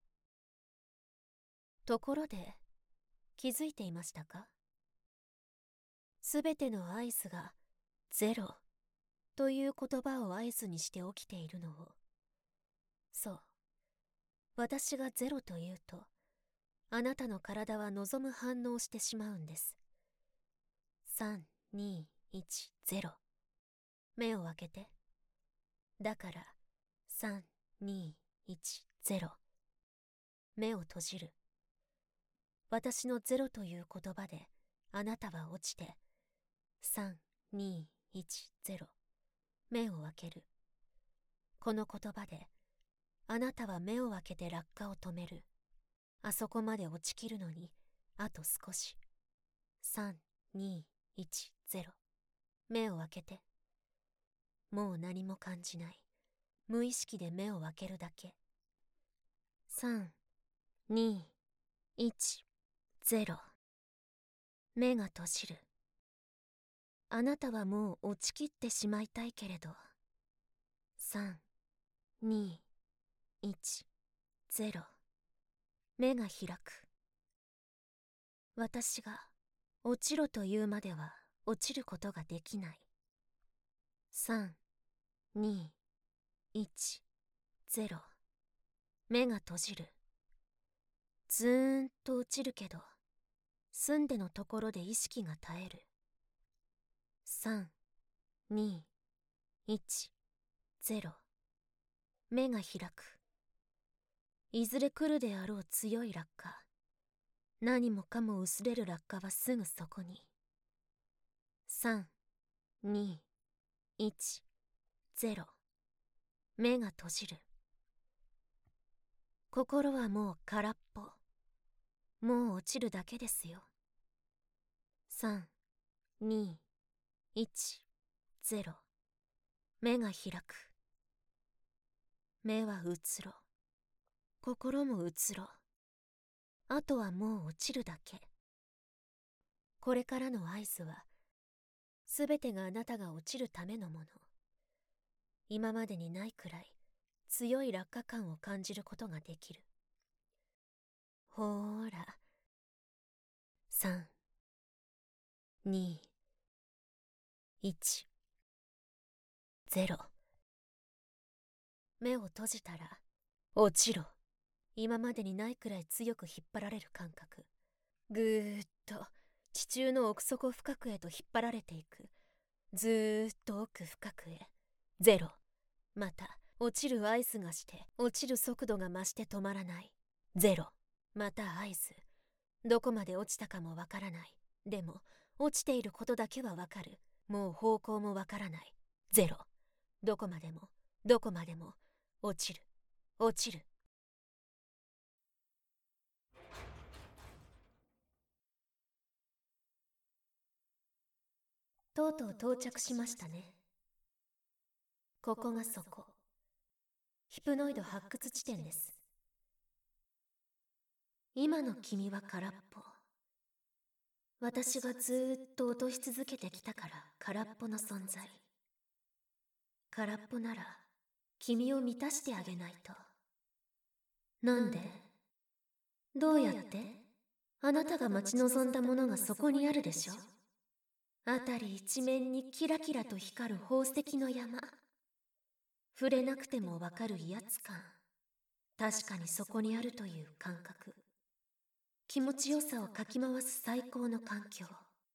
ところで、気づいていましたか？すべての合図がゼロという言葉を合図にして起きているのを。そう。私がゼロというと、あなたの体は望む反応をしてしまうんです。さん、に、いち、ゼロ。目を開けて。だから、さん、に、いち、ゼロ。目を閉じる。私のゼロという言葉であなたは落ちて、さん、に、いち、ゼロ。目を開ける。この言葉であなたは目を開けて落下を止める。あそこまで落ちきるのにあと少し。さん、に、いち、ゼロ。目を開けて。もう何も感じない。無意識で目を開けるだけ。さん、に、いち、ゼロ。目が閉じる。あなたはもう落ちきってしまいたいけれど。さん、に、いち、ゼロ。目が開く。私が落ちろというまでは落ちることができない。さん、に、いち、ゼロ。目が閉じる。ずーんと落ちるけど、澄んでのところで意識が絶える。さん、に、いち、ゼロ。目が開く。いずれ来るであろう強い落下。何もかも薄れる落下はすぐそこに。さん、に、いち、ゼロ。目が閉じる。心はもう空っぽ。もう落ちるだけですよ。さん、に、いち、ゼロ。目が開く。目はうつろ。心もうつろ。あとはもう落ちるだけ。これからの合図は、すべてがあなたが落ちるためのもの。今までにないくらい強い落下感を感じることができる。ほーら。さん、 に、いち、ゼロ。目を閉じたら落ちろ。今までにないくらい強く引っ張られる感覚。ぐーっと地中の奥底深くへと引っ張られていく。ずーっと奥深くへ。ゼロ。また落ちる合図がして落ちる速度が増して止まらない。ゼロ。また合図。どこまで落ちたかもわからない。でも落ちていることだけはわかる。もう方向もわからない。ゼロ。どこまでもどこまでも落ちる落ちる。とうとう到着しましたね。ここがそこ。ヒプノイド発掘地点です。今の君は空っぽ。私がずーっと落とし続けてきたから空っぽの存在。空っぽなら君を満たしてあげないと。なんで？どうやって？あなたが待ち望んだものがそこにあるでしょ。辺り一面にキラキラと光る宝石の山。触れなくてもわかる威圧感。確かにそこにあるという感覚。気持ちよさをかき回す最高の環境。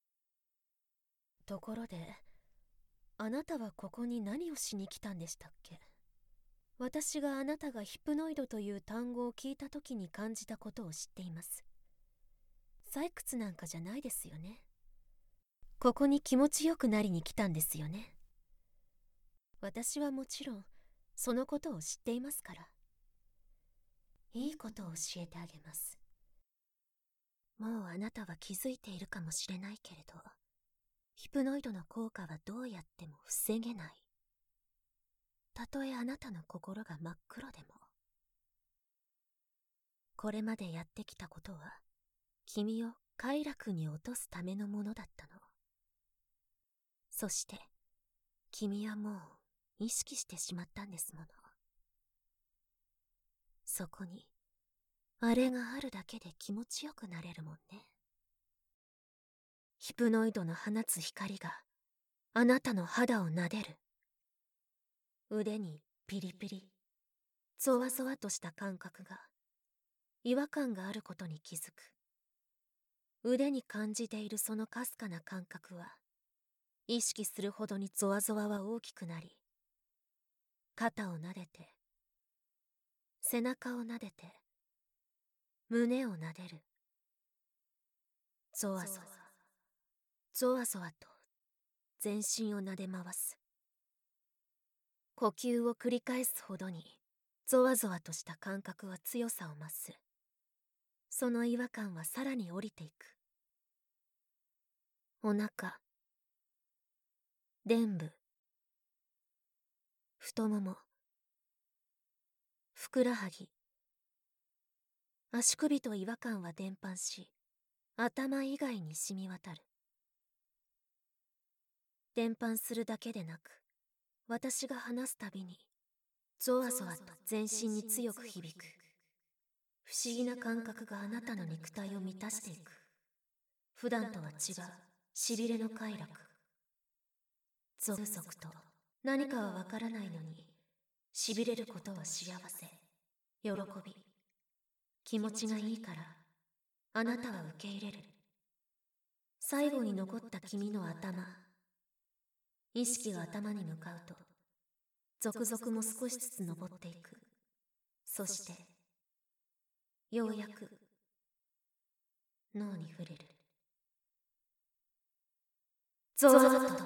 ところで、あなたはここに何をしに来たんでしたっけ？私があなたがヒプノイドという単語を聞いた時に感じたことを知っています。採掘なんかじゃないですよね。ここに気持ちよくなりに来たんですよね。私はもちろんそのことを知っていますから。いいことを教えてあげます。もうあなたは気づいているかもしれないけれど、ヒプノイドの効果はどうやっても防げない。たとえあなたの心が真っ黒でも。これまでやってきたことは君を快楽に落とすためのものだったの。そして君はもう意識してしまったんですもの。そこにあれがあるだけで気持ちよくなれるもんね。ヒプノイドの放つ光があなたの肌を撫でる。腕にピリピリ、ゾワゾワとした感覚が、違和感があることに気づく。腕に感じているそのかすかな感覚は、意識するほどにゾワゾワは大きくなり、肩を撫でて、背中を撫でて、胸を撫でる。ゾワゾワ、ゾワゾワと全身を撫で回す。呼吸を繰り返すほどに、ゾワゾワとした感覚は強さを増す。その違和感はさらに降りていく。お腹、臀部、太もも、ふくらはぎ、足首と違和感は伝播し、頭以外に染み渡る。伝播するだけでなく、私が話すたびに、ゾワゾワと全身に強く響く。不思議な感覚があなたの肉体を満たしていく。普段とは違う、しびれの快楽。ゾクゾクと、何かはわからないのに、しびれることは幸せ、喜び。気持ちがいいから、あなたは受け入れる。最後に残った君の頭。意識が頭に向かうと、続々も少しずつ登っていく。そして、ようやく、脳に触れる。ゾワゾワと、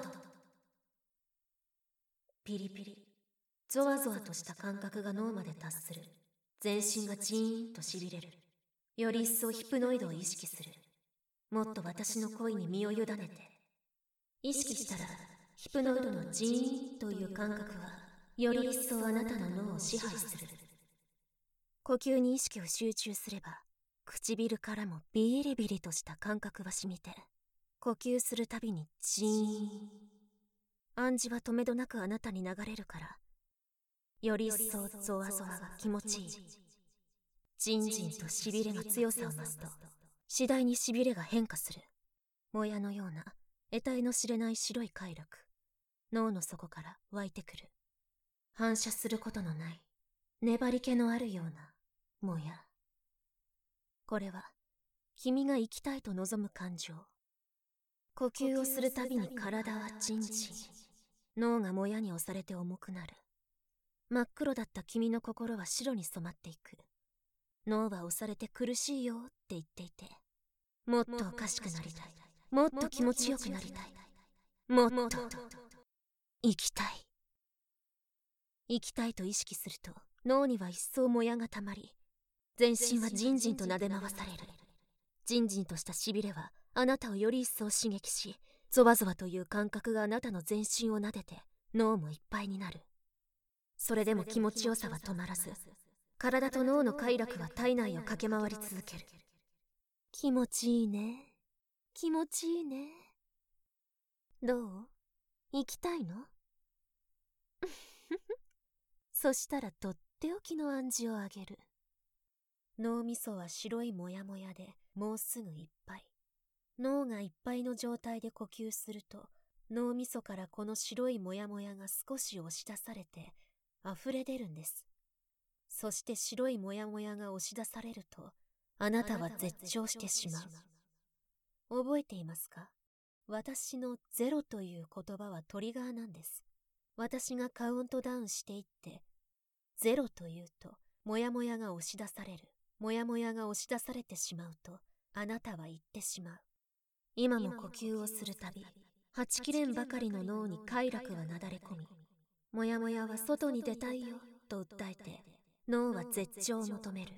ピリピリ、ゾワゾワとした感覚が脳まで達する。全身がジーンとしびれる。より一層ヒプノイドを意識する。もっと私の恋に身を委ねて。意識したら、ヒプノイドのジーンという感覚は、より一層あなたの脳を支配する。呼吸に意識を集中すれば、唇からもビリビリとした感覚は染みて、呼吸するたびにジーン。暗示は止めどなくあなたに流れるから、より一層ゾワゾワが気持ちいい。じんじんとしびれが強さを増すと、次第にしびれが変化する。もやのような得体の知れない白い快楽、脳の底から湧いてくる。反射することのない、粘り気のあるような、もや。これは、君が生きたいと望む感情。呼吸をするたびに体はジンジン。脳がもやに押されて重くなる。真っ黒だった君の心は白に染まっていく。脳は押されて苦しいよって言っていて、もっとおかしくなりたい。もっと気持ちよくなりたい。もっと生きたい。生きたいと意識すると脳には一層もやがたまり、全身はジンジンと撫で回される。ジンジンとしたしびれはあなたをより一層刺激し、ゾワゾワという感覚があなたの全身を撫でて脳もいっぱいになる。それでも気持ちよさは止まらず、体と脳の快楽は体内を駆け回り続ける。気持ちいいね。気持ちいいね。どう？行きたいの？そしたらとっておきの暗示をあげる。脳みそは白いモヤモヤでもうすぐいっぱい。脳がいっぱいの状態で呼吸すると、脳みそからこの白いモヤモヤが少し押し出されて溢れ出るんです。そして白いモヤモヤが押し出されると、あなたは絶頂してしまう。覚えていますか？私のゼロという言葉はトリガーなんです。私がカウントダウンしていって、ゼロというと、モヤモヤが押し出される。モヤモヤが押し出されてしまうと、あなたは言ってしまう。今も呼吸をするたび、はちきれんばかりの脳に快楽はなだれ込み、モヤモヤは外に出たいよと訴えて、脳は絶頂を求める。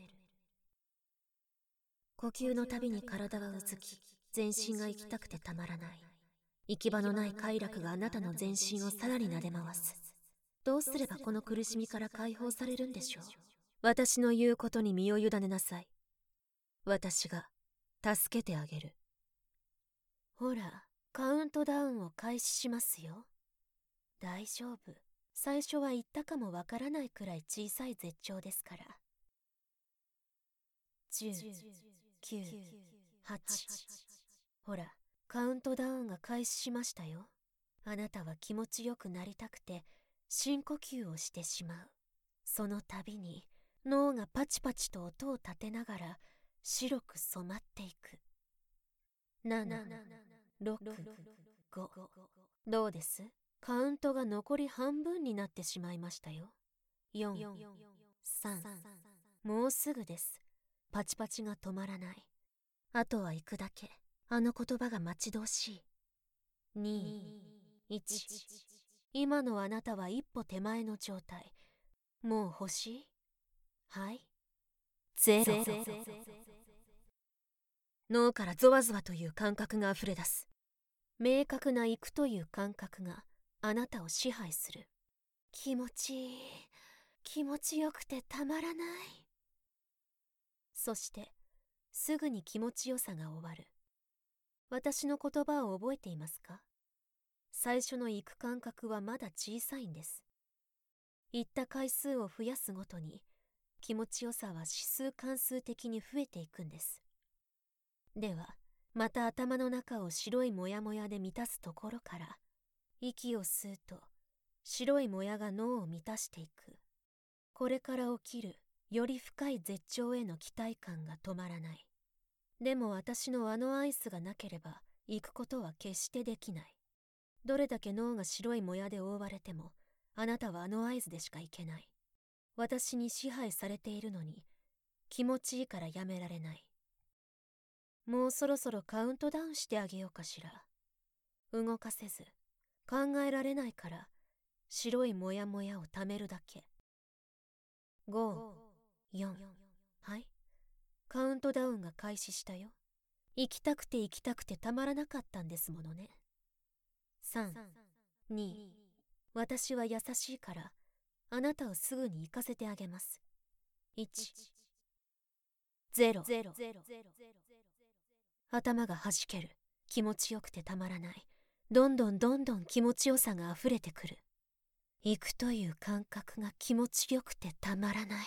呼吸のたびに体はうずき、全身が生きたくてたまらない。行き場のない快楽があなたの全身をさらに撫で回す。どうすればこの苦しみから解放されるんでしょう？私の言うことに身を委ねなさい。私が助けてあげる。ほら、カウントダウンを開始しますよ。大丈夫。最初は言ったかもわからないくらい小さい絶頂ですから。じゅう、きゅう、はち。ほら、カウントダウンが開始しましたよ。あなたは気持ちよくなりたくて深呼吸をしてしまう。その度に脳がパチパチと音を立てながら白く染まっていく。なな、ろく、ご。どうです？カウントが残り半分になってしまいましたよ。よん、さん。もうすぐです。パチパチが止まらない。あとは行くだけ。あの言葉が待ち遠しい。に、いち。今のあなたは一歩手前の状態。もう欲しい？はい。ゼロ。脳からゾワゾワという感覚があふれ出す。明確な行くという感覚があなたを支配する。気持ちいい。気持ちよくてたまらない。そしてすぐに気持ちよさが終わる。私の言葉を覚えていますか？最初の行く感覚はまだ小さいんです。行った回数を増やすごとに気持ちよさは指数関数的に増えていくんです。ではまた頭の中を白いモヤモヤで満たすところから、息を吸うと白いモヤが脳を満たしていく。これから起きるより深い絶頂への期待感が止まらない。でも私のあのアイスがなければ行くことは決してできない。どれだけ脳が白いモヤで覆われても、あなたはあの合図でしか行けない。私に支配されているのに気持ちいいからやめられない。もうそろそろカウントダウンしてあげようかしら。動かせず考えられないから白いモヤモヤをためるだけ。ご、よん。はい、カウントダウンが開始したよ。行きたくて行きたくてたまらなかったんですものね。さん、に。私は優しいからあなたをすぐに行かせてあげます。いち、ゼロ。頭がはじける。気持ちよくてたまらない。どんどんどんどん気持ちよさがあふれてくる。行くという感覚が気持ちよくてたまらない。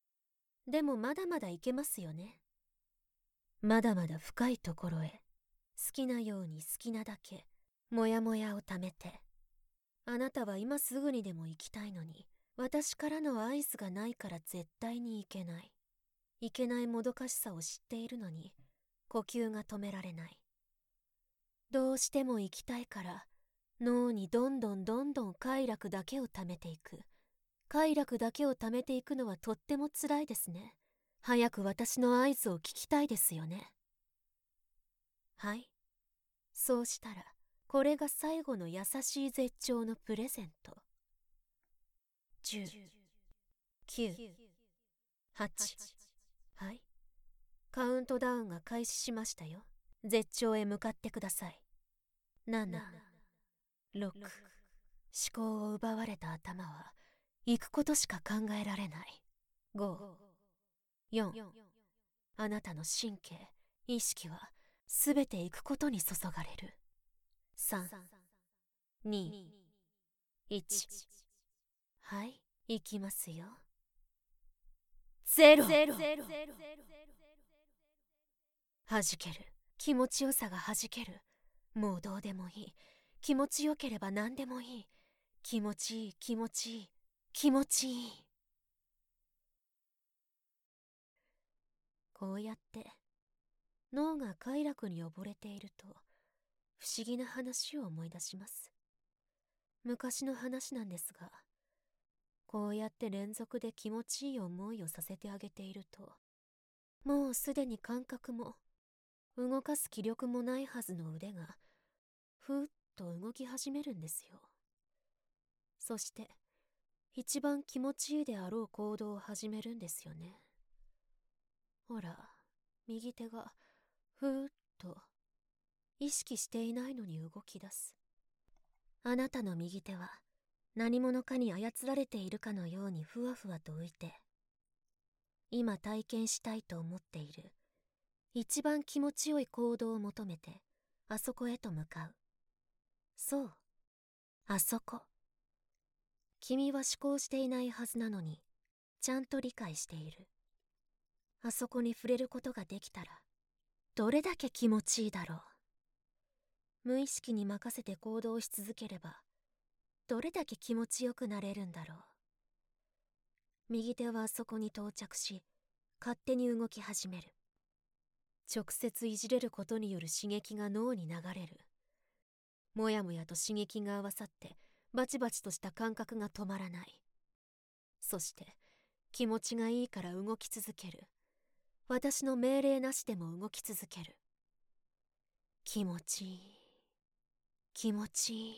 でもまだまだ行けますよね。まだまだ深いところへ、 好きなように好きなだけもやもやをためて、あなたは今すぐにでも行きたいのに、私からの合図がないから絶対に行けない。いけないもどかしさを知っているのに、呼吸が止められない。どうしても行きたいから、脳にどんどんどんどん快楽だけをためていく。快楽だけをためていくのはとってもつらいですね。早く私の合図を聞きたいですよね。はい。そうしたら、これが最後の優しい絶頂のプレゼント。じゅう、きゅう、はち、はい。カウントダウンが開始しましたよ。絶頂へ向かってください。なな、ろく、思考を奪われた頭は、行くことしか考えられない。ご、よん、あなたの神経、意識は、すべて行くことに注がれる。さん、に、いち、はい、行きますよ。ゼロ。はじける。気持ちよさがはじける。もうどうでもいい。気持ちよければ何でもいい。気持ちいい、気持ちいい、気持ちいい。こうやって脳が快楽に溺れていると不思議な話を思い出します。昔の話なんですが、こうやって連続で気持ちいい思いをさせてあげていると、もうすでに感覚も動かす気力もないはずの腕がふーっと動き始めるんですよ。そして一番気持ちいいであろう行動を始めるんですよね。ほら、右手がふーっと意識していないのに動き出す。あなたの右手は何者かに操られているかのようにふわふわと浮いて、今体験したいと思っている一番気持ちよい行動を求めてあそこへと向かう。そう、あそこ。君は思考していないはずなのにちゃんと理解している。あそこに触れることができたらどれだけ気持ちいいだろう。無意識に任せて行動し続ければどれだけ気持ちよくなれるんだろう。右手はあそこに到着し、勝手に動き始める。直接いじれることによる刺激が脳に流れる。もやもやと刺激が合わさってバチバチとした感覚が止まらない。そして気持ちがいいから動き続ける。私の命令なしでも動き続ける。気持ちいい、気持ちいい。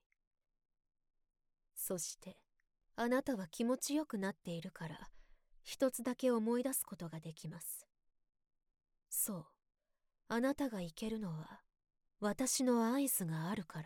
そしてあなたは気持ちよくなっているから一つだけ思い出すことができます。そう、あなたがいけるのは私の合図があるから。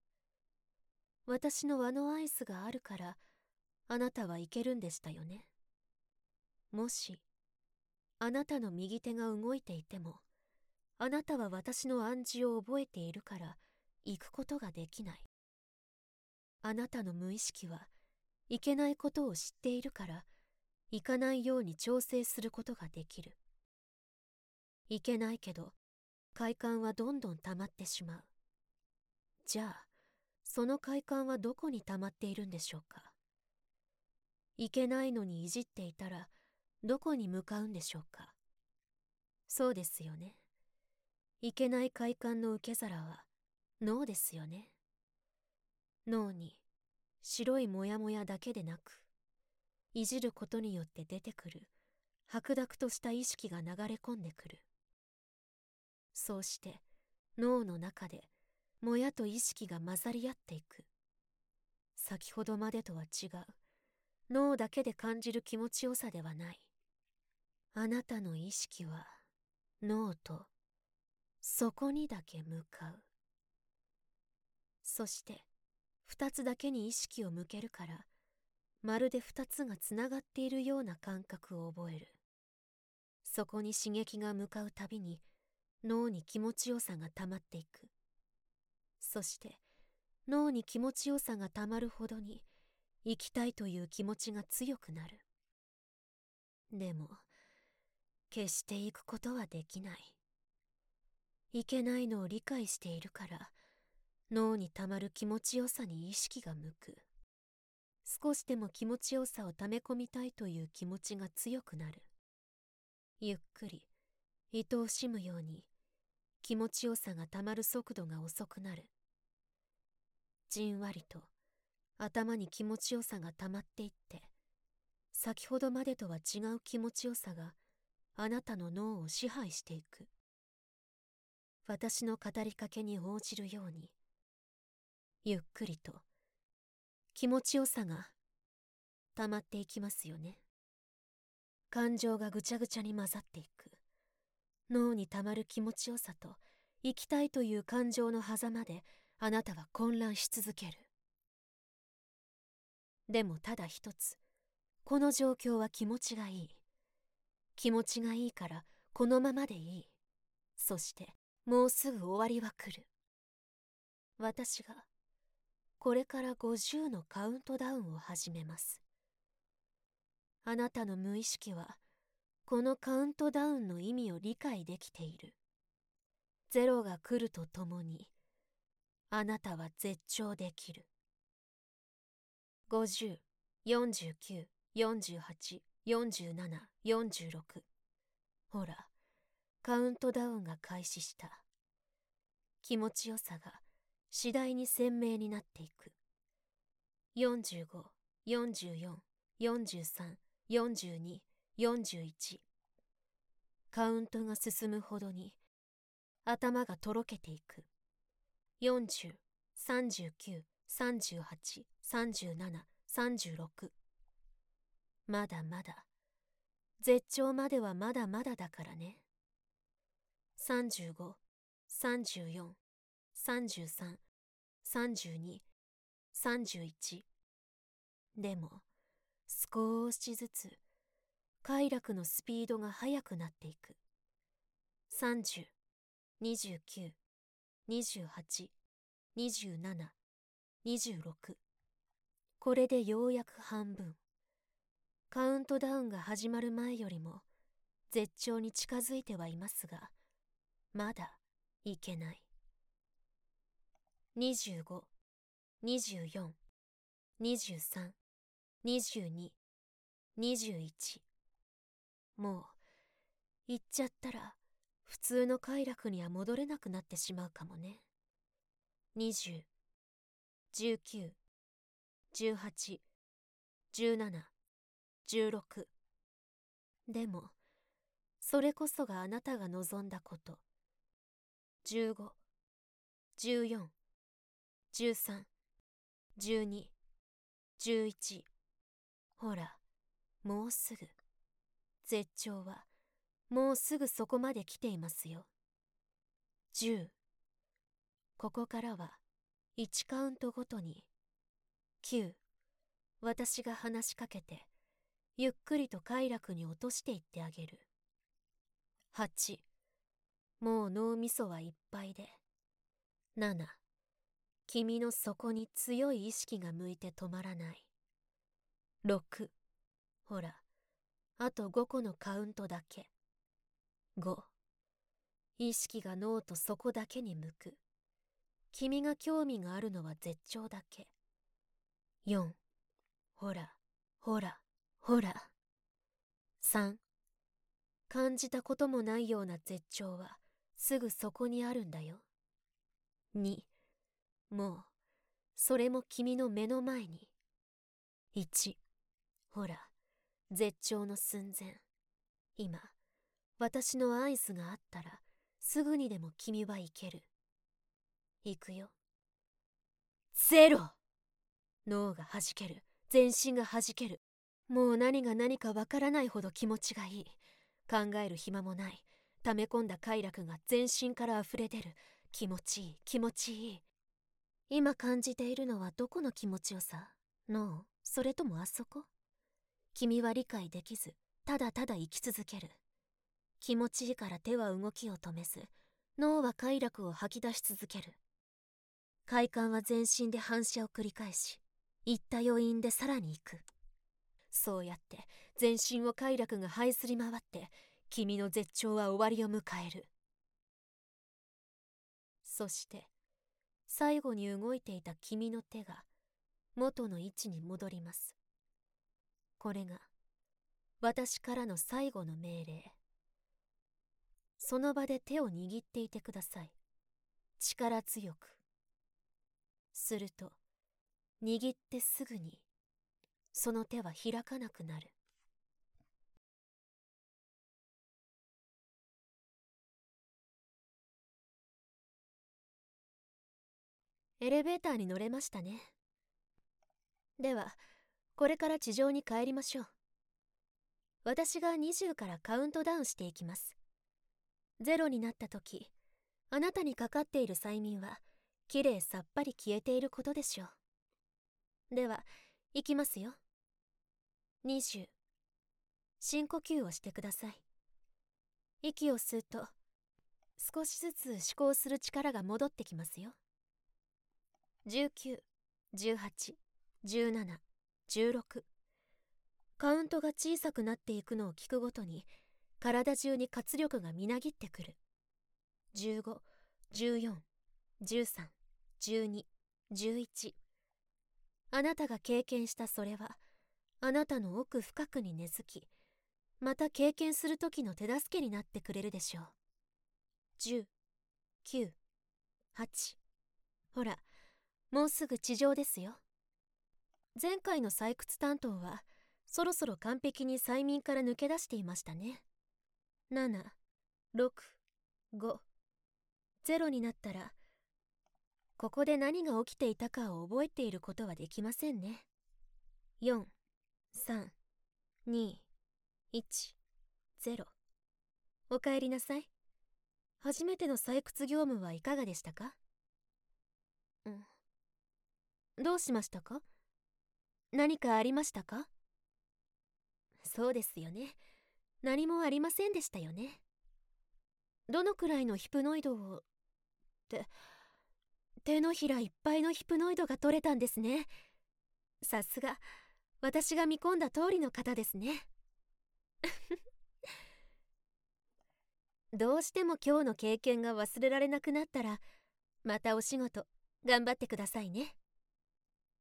私のあの合図があるからあなたはいけるんでしたよね。もしあなたの右手が動いていても、あなたは私の暗示を覚えているから行くことができない。あなたの無意識はいけないことを知っているから行かないように調整することができる。いけないけど快感はどんどん溜まってしまう。じゃあその快感はどこに溜まっているんでしょうか。いけないのにいじっていたらどこに向かうんでしょうか。そうですよね。いけない快感の受け皿は脳ですよね。脳に白いモヤモヤだけでなく、いじることによって出てくる白濁とした意識が流れ込んでくる。そうして脳の中でもやと意識が混ざり合っていく。先ほどまでとは違う脳だけで感じる気持ちよさではない。あなたの意識は脳とそこにだけ向かう。そして二つだけに意識を向けるから、まるで二つがつながっているような感覚を覚える。そこに刺激が向かうたびに脳に気持ちよさがたまっていく。そして脳に気持ちよさがたまるほどに生きたいという気持ちが強くなる。でも決して行くことはできない。 いけないのを理解しているから脳にたまる気持ちよさに意識が向く。少しでも気持ちよさをため込みたいという気持ちが強くなる。ゆっくり愛おしむように気持ちよさがたまる速度が遅くなる。じんわりと頭に気持ちよさがたまっていって、先ほどまでとは違う気持ちよさがあなたの脳を支配していく。私の語りかけに応じるように、ゆっくりと気持ちよさがたまっていきますよね。感情がぐちゃぐちゃに混ざっていく。脳にたまる気持ちよさと生きたいという感情の狭間であなたは混乱し続ける。でもただ一つ、この状況は気持ちがいい。気持ちがいいからこのままでいい。そしてもうすぐ終わりは来る。私がこれからごじゅうのカウントダウンを始めます。あなたの無意識はこのカウントダウンの意味を理解できている。ゼロが来るとともにあなたは絶頂できる。ごじゅう、よんじゅうきゅう、よんじゅうはち、よんじゅうなな、よんじゅうろく。ほら、カウントダウンが開始した。気持ちよさが次第に鮮明になっていく。よんじゅうご、よんじゅうよん、よんじゅうさん、よんじゅうに、よんじゅういち。カウントが進むほどに頭がとろけていく。よんじゅう、さんじゅうきゅう、さんじゅうはち、さんじゅうなな、さんじゅうろく。まだまだ。絶頂まではまだまだだからね。さんじゅうご、さんじゅうよん、さんじゅうさん、さんじゅうに、さんじゅういち。でも、少しずつ快楽のスピードが速くなっていく。さんじゅう、にじゅうきゅう、にじゅうはち、にじゅうなな、にじゅうろく。これでようやく半分。カウントダウンが始まる前よりも絶頂に近づいてはいますが、まだいけない。にじゅうご、にじゅうよん、にじゅうさん、にじゅうに、にじゅういち。もう行っちゃったら普通の快楽には戻れなくなってしまうかもね。にじゅう、じゅうきゅう、じゅうはち、じゅうなな、じゅうろく。でもそれこそがあなたが望んだこと。じゅうご、じゅうよん、じゅうさん、じゅうに、じゅういち。ほら、もうすぐ。絶頂はもうすぐそこまで来ていますよ。じゅう。ここからはいちカウントごとに。きゅう。私が話しかけてゆっくりと快楽に落としていってあげる。はち。もう脳みそはいっぱいで。なな。君の底に強い意識が向いて止まらない。ろく。ほら、あとごこのカウントだけ。ご。意識が脳と底だけに向く。君が興味があるのは絶頂だけ。よん。ほら、ほら、ほら。さん。感じたこともないような絶頂はすぐそこにあるんだよ。に。もう、それも君の目の前に。いち。ほら、絶頂の寸前。今、私の合図があったら、すぐにでも君は行ける。行くよ。ゼロ！脳が弾ける。全身が弾ける。もう何が何かわからないほど気持ちがいい。考える暇もない。溜め込んだ快楽が全身から溢れ出る。気持ちいい、気持ちいい。今感じているのはどこの気持ちよさ？脳？それともあそこ？君は理解できず、ただただ生き続ける。気持ちいいから手は動きを止めず、脳は快楽を吐き出し続ける。快感は全身で反射を繰り返し、行った余韻でさらに行く。そうやって全身を快楽が這いずり回って、君の絶頂は終わりを迎える。 そして最後に動いていた君の手が元の位置に戻ります。これが私からの最後の命令。その場で手を握っていてください。力強く。すると握ってすぐにその手は開かなくなる。エレベーターに乗れましたね。ではこれから地上に帰りましょう。私がにじゅうからカウントダウンしていきます。ゼロになった時、あなたにかかっている催眠はきれいさっぱり消えていることでしょう。では行きますよ。にじゅう。深呼吸をしてください。息を吸うと少しずつ思考する力が戻ってきますよ。じゅうきゅう、じゅうはち、じゅうなな、じゅうろく。カウントが小さくなっていくのを聞くごとに体中に活力がみなぎってくる。じゅうご、じゅうよん、じゅうさん、じゅうに、じゅういち。あなたが経験したそれはあなたの奥深くに根付き、また経験する時の手助けになってくれるでしょう。じゅう、きゅう、はち。ほら、もうすぐ地上ですよ。前回の採掘担当はそろそろ完璧に催眠から抜け出していましたね。なな、ろく、ご。ゼロになったらここで何が起きていたかを覚えていることはできませんね。よん、さん、に、いち、ゼロ。おかえりなさい。初めての採掘業務はいかがでしたか？うん。どうしましたか？何かありましたか？そうですよね。何もありませんでしたよね。どのくらいのヒプノイドをって手のひらいっぱいのヒプノイドが取れたんですね。さすが私が見込んだ通りの方ですね。どうしても今日の経験が忘れられなくなったらまたお仕事頑張ってくださいね。